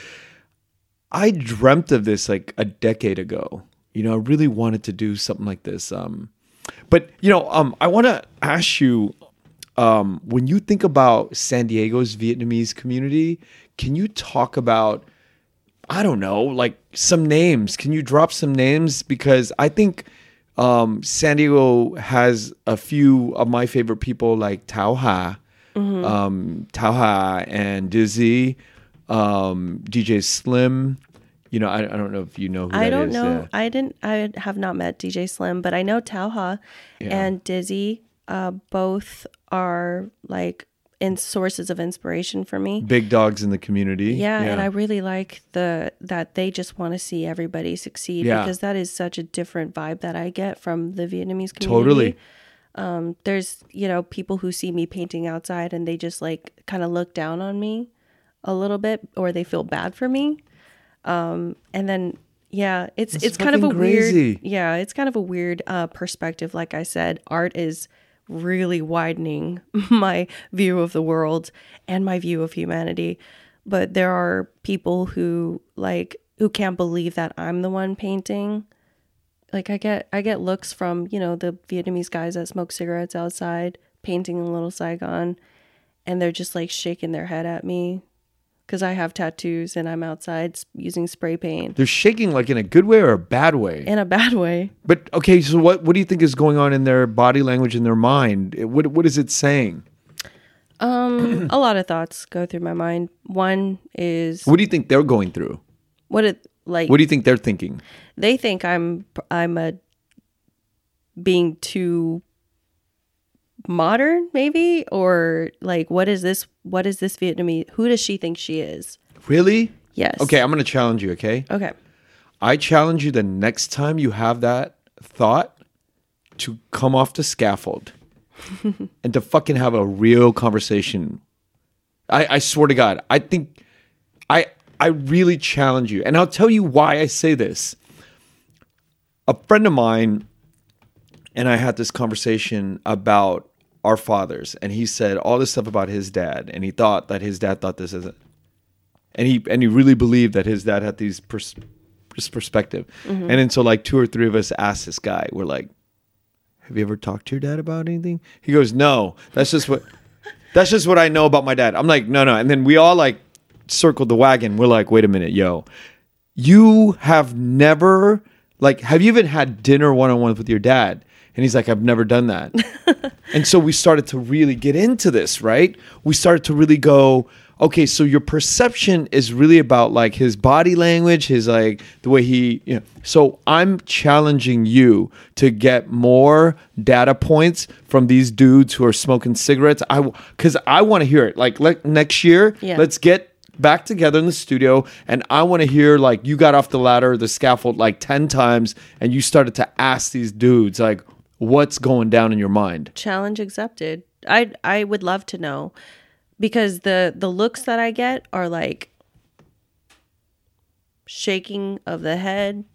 I dreamt of this like a decade ago. You know, I really wanted to do something like this. Um, but, you know, um, I want to ask you, Um, when you think about San Diego's Vietnamese community, can you talk about, I don't know, like some names? Can you drop some names? Because I think um, San Diego has a few of my favorite people like Tao Ha, mm-hmm. um, Tao Ha and Dizzy, um, D J Slim. You know, I, I don't know if you know who that is. I don't know. Uh, I didn't. I have not met D J Slim, but I know Tao Ha yeah. and Dizzy. Uh, both are like in sources of inspiration for me. Big dogs in the community. Yeah, yeah. And I really like the that they just want to see everybody succeed yeah. because that is such a different vibe that I get from the Vietnamese community. Totally. Um, there's, you know, people who see me painting outside and they just like kind of look down on me a little bit or they feel bad for me. Um, and then yeah, it's That's it's kind of a crazy. weird yeah, it's kind of a weird uh, perspective. Like I said, art is really widening my view of the world and my view of humanity. But there are people who like who can't believe that I'm the one painting. Like I get I get looks from, you know, the Vietnamese guys that smoke cigarettes outside painting in Little Saigon, and they're just like shaking their head at me because I have tattoos and I'm outside using spray paint. They're shaking like in a good way or a bad way? In a bad way. But okay, so what what do you think is going on in their body language, in their mind? What what is it saying? Um, a lot of thoughts go through my mind. One is, what do you think they're going through? What it like? What do you think they're thinking? They think I'm I'm a being too modern, maybe, or like, what is this? What is this Vietnamese? Who does she think she is? Really? Yes. Okay, I'm going to challenge you. Okay. Okay. I challenge you the next time you have that thought to come off the scaffold and to fucking have a real conversation. I, I swear to God, I think I I really challenge you. And I'll tell you why I say this. A friend of mine and I had this conversation about our fathers, and he said all this stuff about his dad, and he thought that his dad thought this as a, and he and he really believed that his dad had these pers- this perspective. Mm-hmm. And then so like two or three of us asked this guy, we're like, have you ever talked to your dad about anything? He goes, no, that's just what that's just what I know about my dad. I'm like, no, no. And then we all like circled the wagon. We're like, wait a minute, yo, you have never Like, have you even had dinner one-on-one with your dad? And he's like, I've never done that. And so we started to really get into this, right? We started to really go, okay, so your perception is really about like his body language, his like the way he, you know. So I'm challenging you to get more data points from these dudes who are smoking cigarettes. I, because I want to hear it. Like, like next year, yeah. let's get back together in the studio, and I want to hear like you got off the ladder, the scaffold like ten times, and you started to ask these dudes like, what's going down in your mind? Challenge accepted. I I would love to know, because the the looks that I get are like shaking of the head,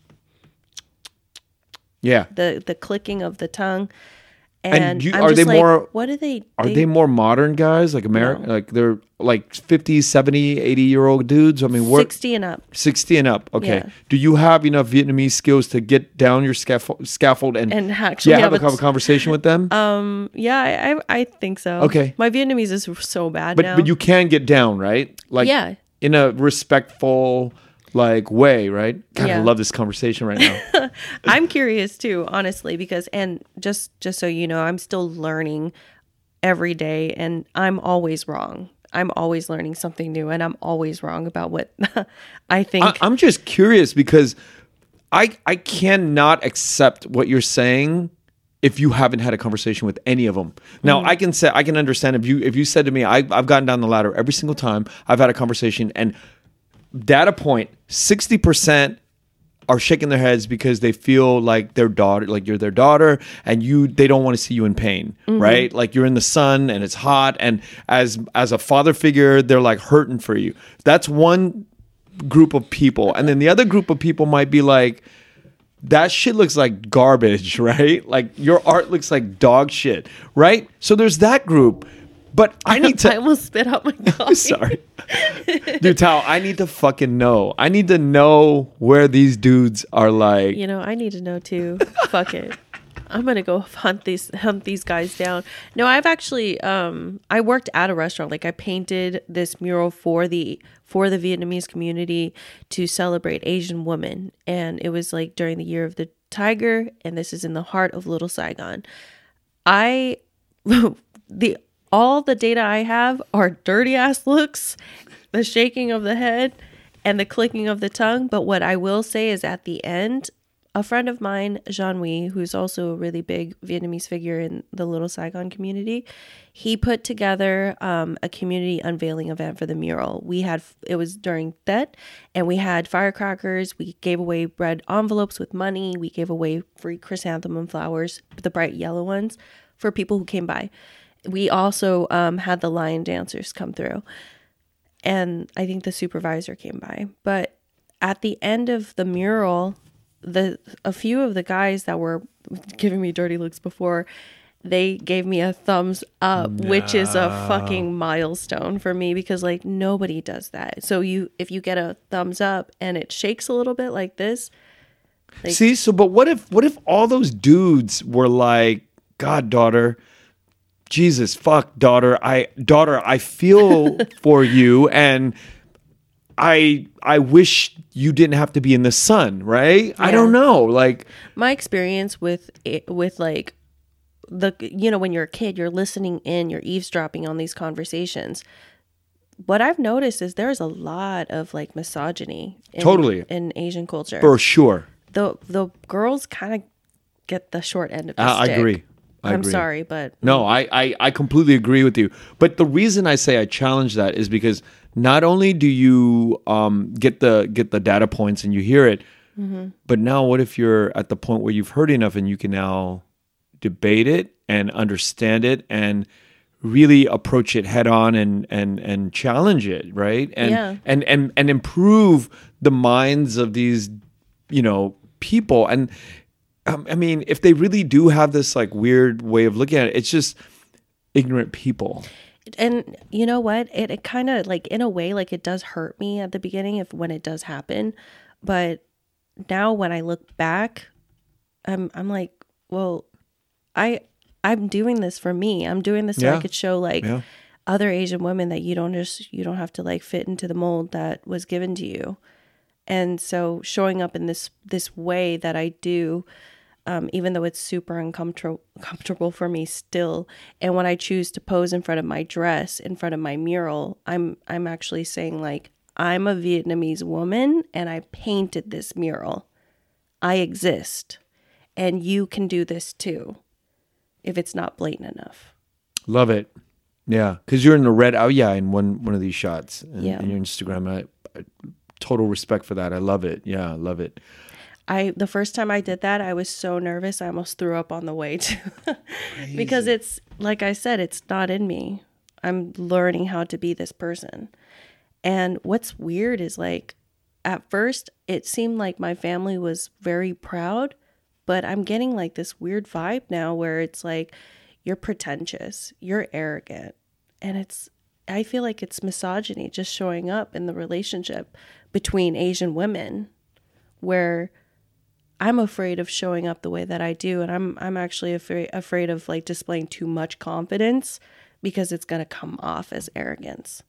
yeah, the the clicking of the tongue, and, and you, I'm are just they like, more? What are they? Are they, they more modern guys, like American? No. Like they're like fifty, seventy, eighty year old dudes? I mean, what? sixty and up. sixty and up. Okay. Yeah. Do you have enough Vietnamese skills to get down your scaffold, scaffold and, and actually yeah, have, have a, have a conversation with them? Um. Yeah, I, I I think so. Okay. My Vietnamese is so bad but, now. But you can get down, right? Like, yeah. in a respectful like way, right? God, yeah. I love this conversation right now. I'm curious too, honestly, because and just just so you know, I'm still learning every day, and I'm always wrong. I'm always learning something new, and I'm always wrong about what I think. I, I'm just curious because I I cannot accept what you're saying if you haven't had a conversation with any of them. Now, mm-hmm. I can say I can understand if you if you said to me, I, I've gotten down the ladder every single time I've had a conversation, and data point, sixty percent are shaking their heads because they feel like their daughter, like you're their daughter, and you they don't want to see you in pain, mm-hmm. right? Like you're in the sun and it's hot, and as as a father figure, they're like hurting for you. That's one group of people, and then the other group of people might be like, that shit looks like garbage, right? Like your art looks like dog shit, right? So there's that group. But I need to. I almost spit out my coffee. Sorry. Dude, Tao, I need to fucking know. I need to know where these dudes are like. You know, I need to know too. Fuck it. I'm going to go hunt these hunt these guys down. No, I've actually, um, I worked at a restaurant. Like I painted this mural for the, for the Vietnamese community to celebrate Asian women. And it was like during the year of the tiger. And this is in the heart of Little Saigon. I, the, all the data I have are dirty ass looks, the shaking of the head, and the clicking of the tongue. But what I will say is at the end, a friend of mine, Jean Huy, who's also a really big Vietnamese figure in the Little Saigon community, he put together um, a community unveiling event for the mural. We had, it was during Tết, and we had firecrackers. We gave away red envelopes with money. We gave away free chrysanthemum flowers, the bright yellow ones, for people who came by. We also um, had the lion dancers come through, and I think the supervisor came by. But at the end of the mural, the a few of the guys that were giving me dirty looks before, they gave me a thumbs up, no. which is a fucking milestone for me, because like nobody does that. So you, if you get a thumbs up and it shakes a little bit like this, like, see. So, but what if what if all those dudes were like, God, daughter. Jesus, fuck, daughter. I daughter, I feel for you, and I I wish you didn't have to be in the sun, right? Yeah. I don't know. Like my experience with it, with like the you know, when you're a kid, you're listening in, you're eavesdropping on these conversations. What I've noticed is there's a lot of like misogyny in, totally in Asian culture. For sure. The the girls kind of get the short end of the uh, stick. I agree. I I'm agree. sorry, but... No, I, I, I completely agree with you. But the reason I say I challenge that is because not only do you um, get the get the data points and you hear it, mm-hmm. but now what if you're at the point where you've heard enough and you can now debate it and understand it and really approach it head on and and and challenge it, right? And yeah. and and and improve the minds of these, you know, people. And I mean, if they really do have this like weird way of looking at it, it's just ignorant people. And you know what? It, it kind of like in a way, like it does hurt me at the beginning if when it does happen. But now when I look back, I'm I'm like, well, I I'm doing this for me. I'm doing this so yeah. I could show like yeah. other Asian women that you don't just you don't have to like fit into the mold that was given to you. And so showing up in this this way that I do, um, even though it's super uncomfortable comfortable for me still, and when I choose to pose in front of my dress, in front of my mural, I'm I'm actually saying like, I'm a Vietnamese woman and I painted this mural. I exist, and you can do this too, if it's not blatant enough. Love it. Yeah, because you're in the red oh yeah in one one of these shots in, Yeah. in your Instagram. I, I total respect for that. I love it. Yeah, I love it. I the first time I did that, I was so nervous I almost threw up on the way too. Because it's like I said, it's not in me. I'm learning how to be this person. And what's weird is like at first it seemed like my family was very proud, but I'm getting like this weird vibe now where it's like you're pretentious, you're arrogant, and it's I feel like it's misogyny just showing up in the relationship between Asian women, where I'm afraid of showing up the way that I do, and I'm I'm actually afraid afraid of like displaying too much confidence because it's going to come off as arrogance.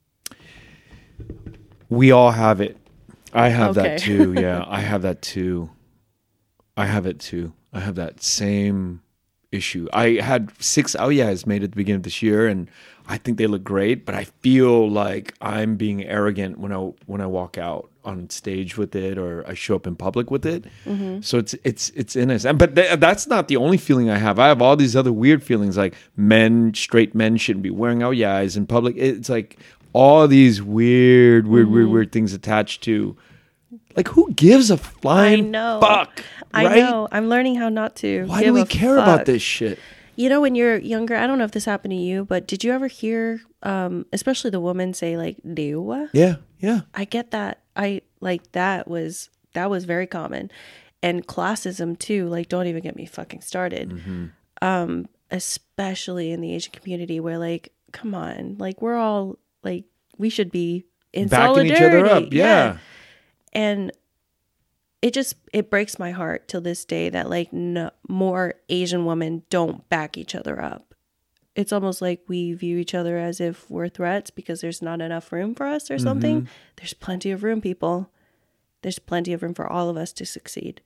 We all have it. I have Okay. that too. Yeah, I have that too. I have it too. I have that same issue. I had six Aoyais made at the beginning of this year, and I think they look great, but I feel like I'm being arrogant when I when I walk out on stage with it, or I show up in public with it. Mm-hmm. So it's it's it's in us. And but th- that's not the only feeling I have. I have all these other weird feelings, like men, straight men shouldn't be wearing Aoyais in public. It's like all these weird, weird, mm-hmm. weird, weird things attached to. Like, who gives a flying I know. fuck? I right? know. I'm learning how not to. Why give do we a care fuck. about this shit? You know, when you're younger, I don't know if this happened to you, but did you ever hear, um, especially the woman say like "dewa"? Yeah, yeah. I get that. I like that was that was very common, and classism too. Like, don't even get me fucking started. Mm-hmm. Um, especially in the Asian community, where like, come on, like we're all like we should be in Backing solidarity. each other up. Yeah. And it just it breaks my heart till this day that like no, more Asian women don't back each other up. It's almost like we view each other as if we're threats because there's not enough room for us or something. Mm-hmm. There's plenty of room, people. There's plenty of room for all of us to succeed.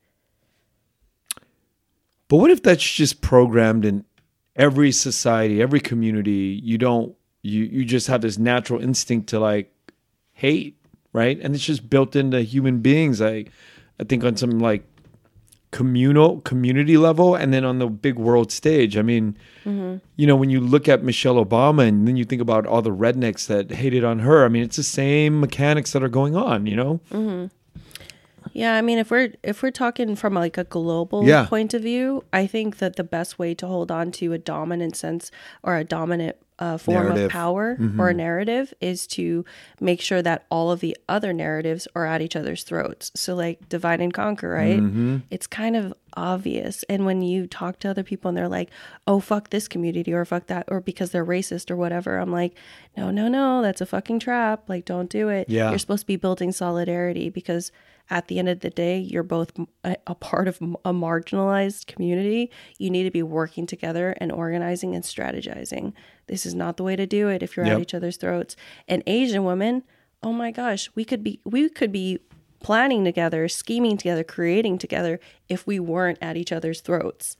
But what if that's just programmed in every society, every community? You don't you you just have this natural instinct to like hate, right? And it's just built into human beings. I I think on some like communal community level, and then on the big world stage. I mean, mm-hmm. you know, when you look at Michelle Obama and then you think about all the rednecks that hated on her, I mean, it's the same mechanics that are going on, you know? Mm-hmm. Yeah, I mean, if we're if we're talking from like a global yeah. point of view, I think that the best way to hold on to a dominant sense or a dominant uh, form narrative. of power mm-hmm. or a narrative is to make sure that all of the other narratives are at each other's throats. So like divide and conquer, right? Mm-hmm. It's kind of obvious. And when you talk to other people and they're like, oh, fuck this community or fuck that, or because they're racist or whatever, I'm like, no, no, no, that's a fucking trap. Like, don't do it. Yeah. You're supposed to be building solidarity because at the end of the day, you're both a, a part of a marginalized community. You need to be working together and organizing and strategizing. This is not the way to do it if you're yep. at each other's throats. And Asian women, oh my gosh, we could be we could be planning together, scheming together, creating together if we weren't at each other's throats.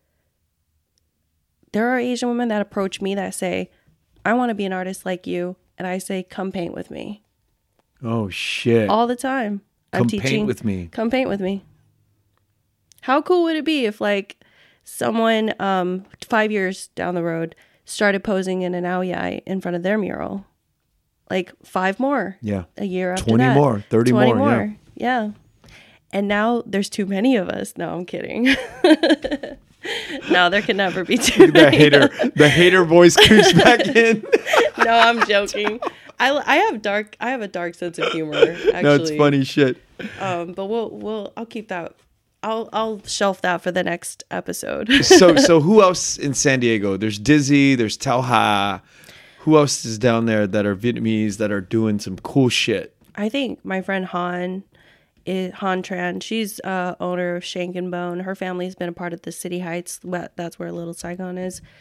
There are Asian women that approach me that say, I want to be an artist like you. And I say, come paint with me. Oh, shit. All the time. Come I'm teaching, paint with me. Come paint with me. How cool would it be if like someone um, five years down the road started posing in an Aoyai in front of their mural? Like five more. Yeah. A year after twenty that. more, thirty twenty more. more. Yeah. yeah. And now there's too many of us. No, I'm kidding. No, there can never be too the many. hater, the hater voice creeps back in. No, I'm joking. I, I have dark I have a dark sense of humor. Actually, no, it's funny shit. Um, but we'll we'll I'll keep that. I'll I'll shelf that for the next episode. so so who else in San Diego? There's Dizzy. There's Tao Ha. Who else is down there that are Vietnamese that are doing some cool shit? I think my friend Han. Is Han Tran. She's uh, owner of Shank and Bone. Her family's been a part of the City Heights. That's where Little Saigon is.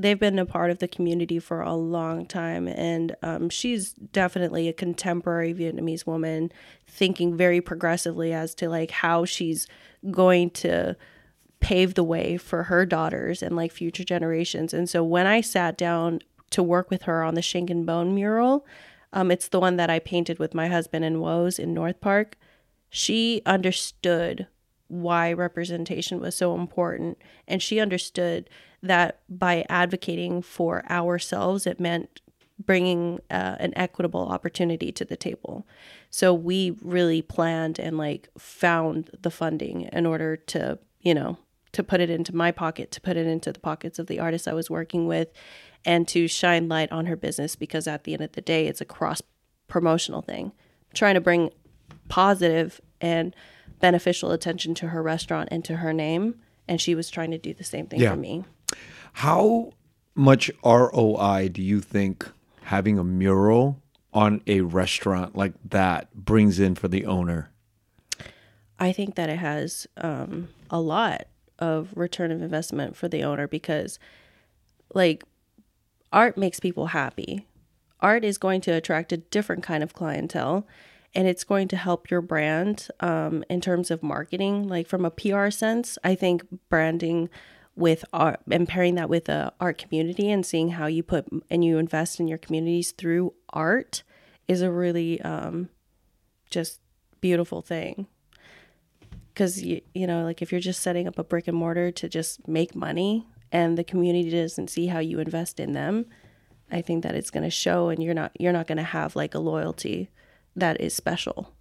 they've been a part of the community for a long time. And um, she's definitely a contemporary Vietnamese woman thinking very progressively as to like how she's going to pave the way for her daughters and like future generations. And so when I sat down to work with her on the Shank and Bone mural, um, it's the one that I painted with my husband in Woes in North Park. She understood why representation was so important. And she understood that by advocating for ourselves, it meant bringing uh, an equitable opportunity to the table. So we really planned and like found the funding in order to, you know, to put it into my pocket, to put it into the pockets of the artists I was working with, and to shine light on her business, because at the end of the day, it's a cross promotional thing. I'm trying to bring positive and beneficial attention to her restaurant and to her name. And she was trying to do the same thing Yeah. for me. How much R O I do you think having a mural on a restaurant like that brings in for the owner? I think that it has um, a lot of return of investment for the owner, because like art makes people happy. Art is going to attract a different kind of clientele, and it's going to help your brand um, in terms of marketing. Like from a P R sense, I think branding with art and pairing that with a art community and seeing how you put and you invest in your communities through art is a really um, just beautiful thing. Because, you, you know, like if you're just setting up a brick and mortar to just make money and the community doesn't see how you invest in them, I think that it's going to show, and you're not you're not going to have like a loyalty that is special.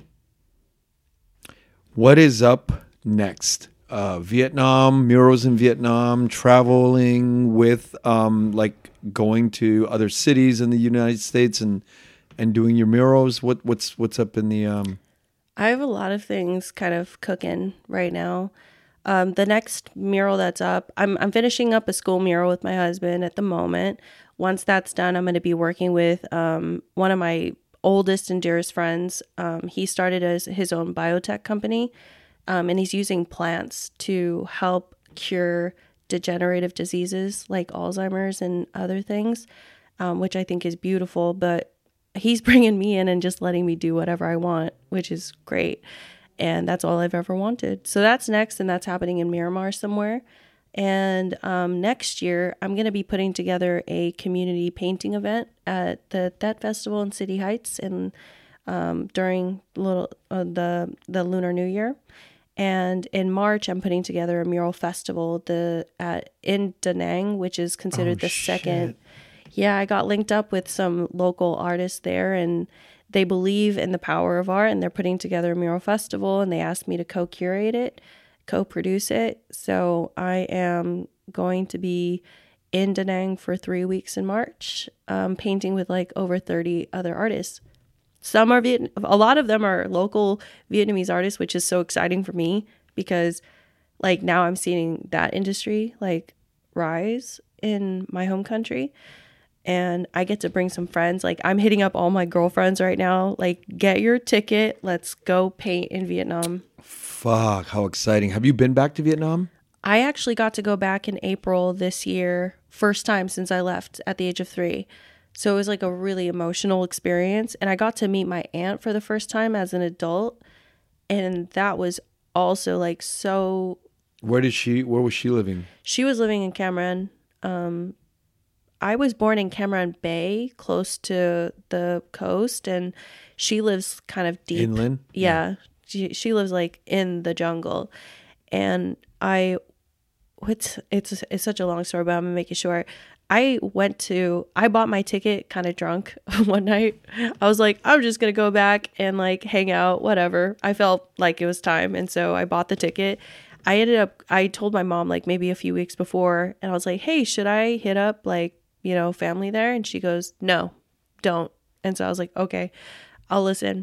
What is up next? Uh, Vietnam, murals in Vietnam, traveling with, um, like going to other cities in the United States and and doing your murals. What what's what's up in the um I have a lot of things kind of cooking right now. Um, the next mural that's up, I'm I'm finishing up a school mural with my husband at the moment. Once that's done, I'm going to be working with um, one of my oldest and dearest friends. Um, he started as his own biotech company, um, and he's using plants to help cure degenerative diseases like Alzheimer's and other things, um, which I think is beautiful. But he's bringing me in and just letting me do whatever I want, which is great. And that's all I've ever wanted. So that's next, and that's happening in Miramar somewhere. And um, next year, I'm going to be putting together a community painting event at the That Festival in City Heights and um, during little uh, the the Lunar New Year. And in March, I'm putting together a mural festival the at in Da Nang, which is considered Oh, the shit. second. Yeah, I got linked up with some local artists there, and they believe in the power of art, and they're putting together a mural festival, and they asked me to co-curate it, co-produce it. So I am going to be in Da Nang for three weeks in March, um, painting with like over thirty other artists. Some are Viet- a lot of them are local Vietnamese artists, which is so exciting for me, because like now I'm seeing that industry like rise in my home country. And I get to bring some friends. Like I'm hitting up all my girlfriends right now. Like, get your ticket. Let's go paint in Vietnam. Fuck, how exciting. Have you been back to Vietnam? I actually got to go back in April this year. First time since I left at the age of three. So it was like a really emotional experience. And I got to meet my aunt for the first time as an adult. And that was also like so... Where did she, where was she living? She was living in Cam Ranh. Um, I was born in Cam Ranh Bay, close to the coast, and she lives kind of deep. Inland? Yeah. She, she lives like in the jungle. And I, it's, it's, it's such a long story, but I'm going to make it short. I went to, I bought my ticket kind of drunk one night. I was like, I'm just going to go back and like hang out, whatever. I felt like it was time. And so I bought the ticket. I ended up, I told my mom like maybe a few weeks before, and I was like, hey, should I hit up like, you know, family there? And she goes, no, don't. And so I was like, okay, I'll listen.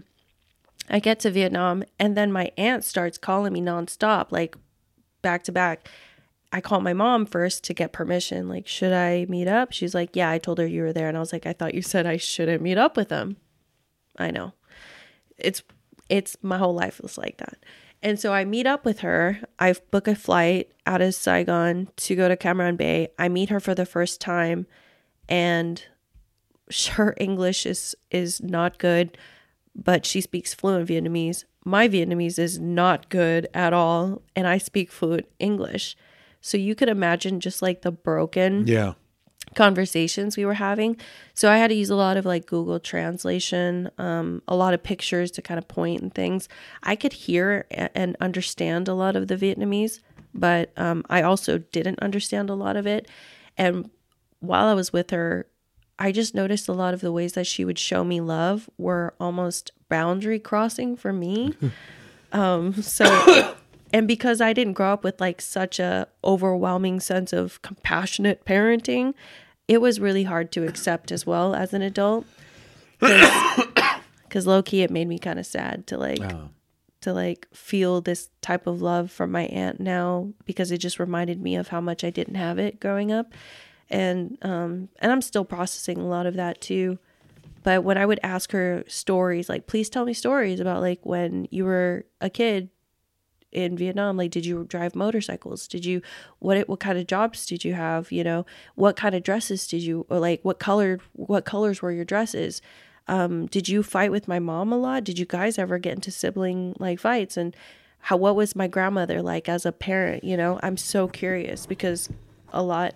I get to Vietnam, and then my aunt starts calling me nonstop, like back to back. I call my mom first to get permission. Like, should I meet up? She's like, yeah, I told her you were there. And I was like, I thought you said I shouldn't meet up with them. I know. It's, it's my whole life was like that. And so I meet up with her. I book a flight out of Saigon to go to Cam Ranh Bay. I meet her for the first time, and her English is is not good, but she speaks fluent Vietnamese. My Vietnamese is not good at all, and I speak fluent English. So you could imagine just like the broken Yeah. conversations we were having. So I had to use a lot of like Google translation, um, a lot of pictures to kind of point and things. I could hear a- and understand a lot of the Vietnamese, but um, I also didn't understand a lot of it. And while I was with her, I just noticed a lot of the ways that she would show me love were almost boundary crossing for me. um, so... And because I didn't grow up with like such a overwhelming sense of compassionate parenting, it was really hard to accept as well as an adult. Because low key, it made me kind of sad to like Oh. to like feel this type of love from my aunt now, because it just reminded me of how much I didn't have it growing up, and um and I'm still processing a lot of that too. But when I would ask her stories, like, please tell me stories about like when you were a kid in Vietnam, like, did you drive motorcycles? Did you, what, what kind of jobs did you have? You know, what kind of dresses did you, or like what colored, what colors were your dresses? Um, did you fight with my mom a lot? Did you guys ever get into sibling like fights? And how, what was my grandmother like as a parent? You know, I'm so curious because a lot.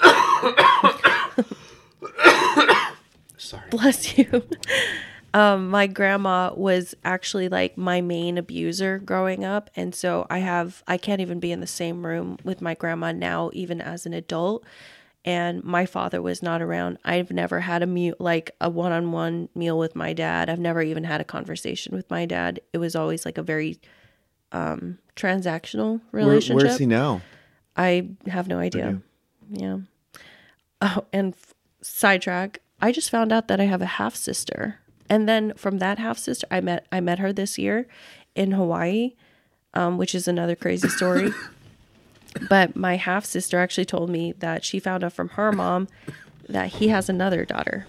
Sorry. Bless you. Um, my grandma was actually like my main abuser growing up. And so I have, I can't even be in the same room with my grandma now, even as an adult. And my father was not around. I've never had a meal, like a one-on-one meal with my dad. I've never even had a conversation with my dad. It was always like a very um, transactional relationship. Where, where's he now? I have no idea. Yeah. Oh, and f- sidetrack. I just found out that I have a half sister. And then from that half sister, I met I met her this year in Hawaii, um, which is another crazy story. But my half sister actually told me that she found out from her mom that he has another daughter.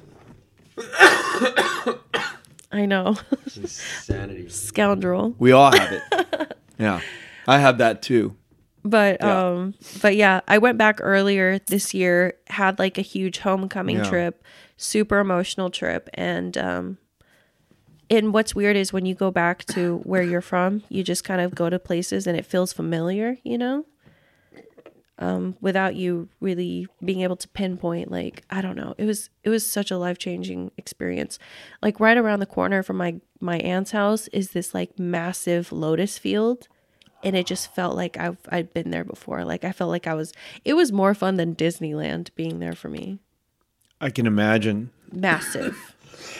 I know. Insanity. Scoundrel. We all have it. Yeah. I have that too. But Yeah. um but yeah, I went back earlier this year, had like a huge homecoming Yeah. trip, super emotional trip, and um and what's weird is when you go back to where you're from, you just kind of go to places and it feels familiar, you know? Um without you really being able to pinpoint, like, I don't know. It was it was such a life-changing experience. Like right around the corner from my my aunt's house is this like massive lotus field. And it just felt like I've, I'd been there before. Like I felt like I was, it was more fun than Disneyland being there for me. I can imagine. Massive.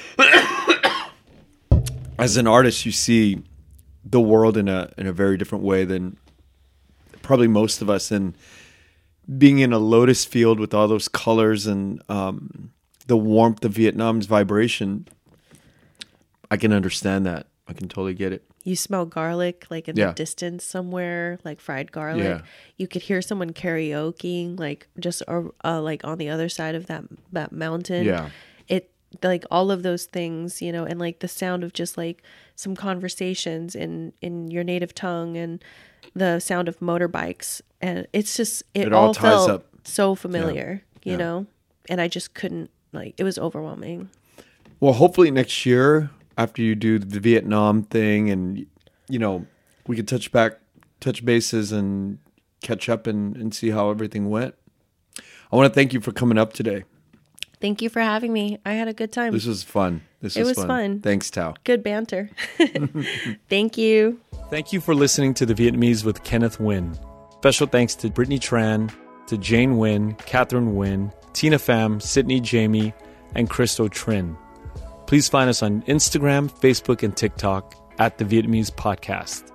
As an artist, you see the world in a in a very different way than probably most of us. And being in a lotus field with all those colors and um, the warmth of Vietnam's vibration, I can understand that. I can totally get it. You smell garlic like in Yeah. the distance somewhere, like fried garlic. Yeah. You could hear someone karaokeing, like just uh, uh, like on the other side of that that mountain. Yeah. It like all of those things, you know, and like the sound of just like some conversations in in your native tongue and the sound of motorbikes, and it's just it, It all all, ties felt up. so familiar, you Yeah. know, and I just couldn't like it was overwhelming. Well, hopefully next year, after you do the Vietnam thing, and you know, we could touch back, touch bases, and catch up and, and see how everything went. I want to thank you for coming up today. Thank you for having me. I had a good time. This was fun. This It was, was fun. Thanks, Tao. Good banter. Thank you. Thank you for listening to The Vietnamese with Kenneth Nguyen. Special thanks to Brittany Tran, to Jane Nguyen, Catherine Nguyen, Tina Pham, Sydney Jamie, and Christo Trin. Please find us on Instagram, Facebook, and TikTok at The Vietnamese Podcast.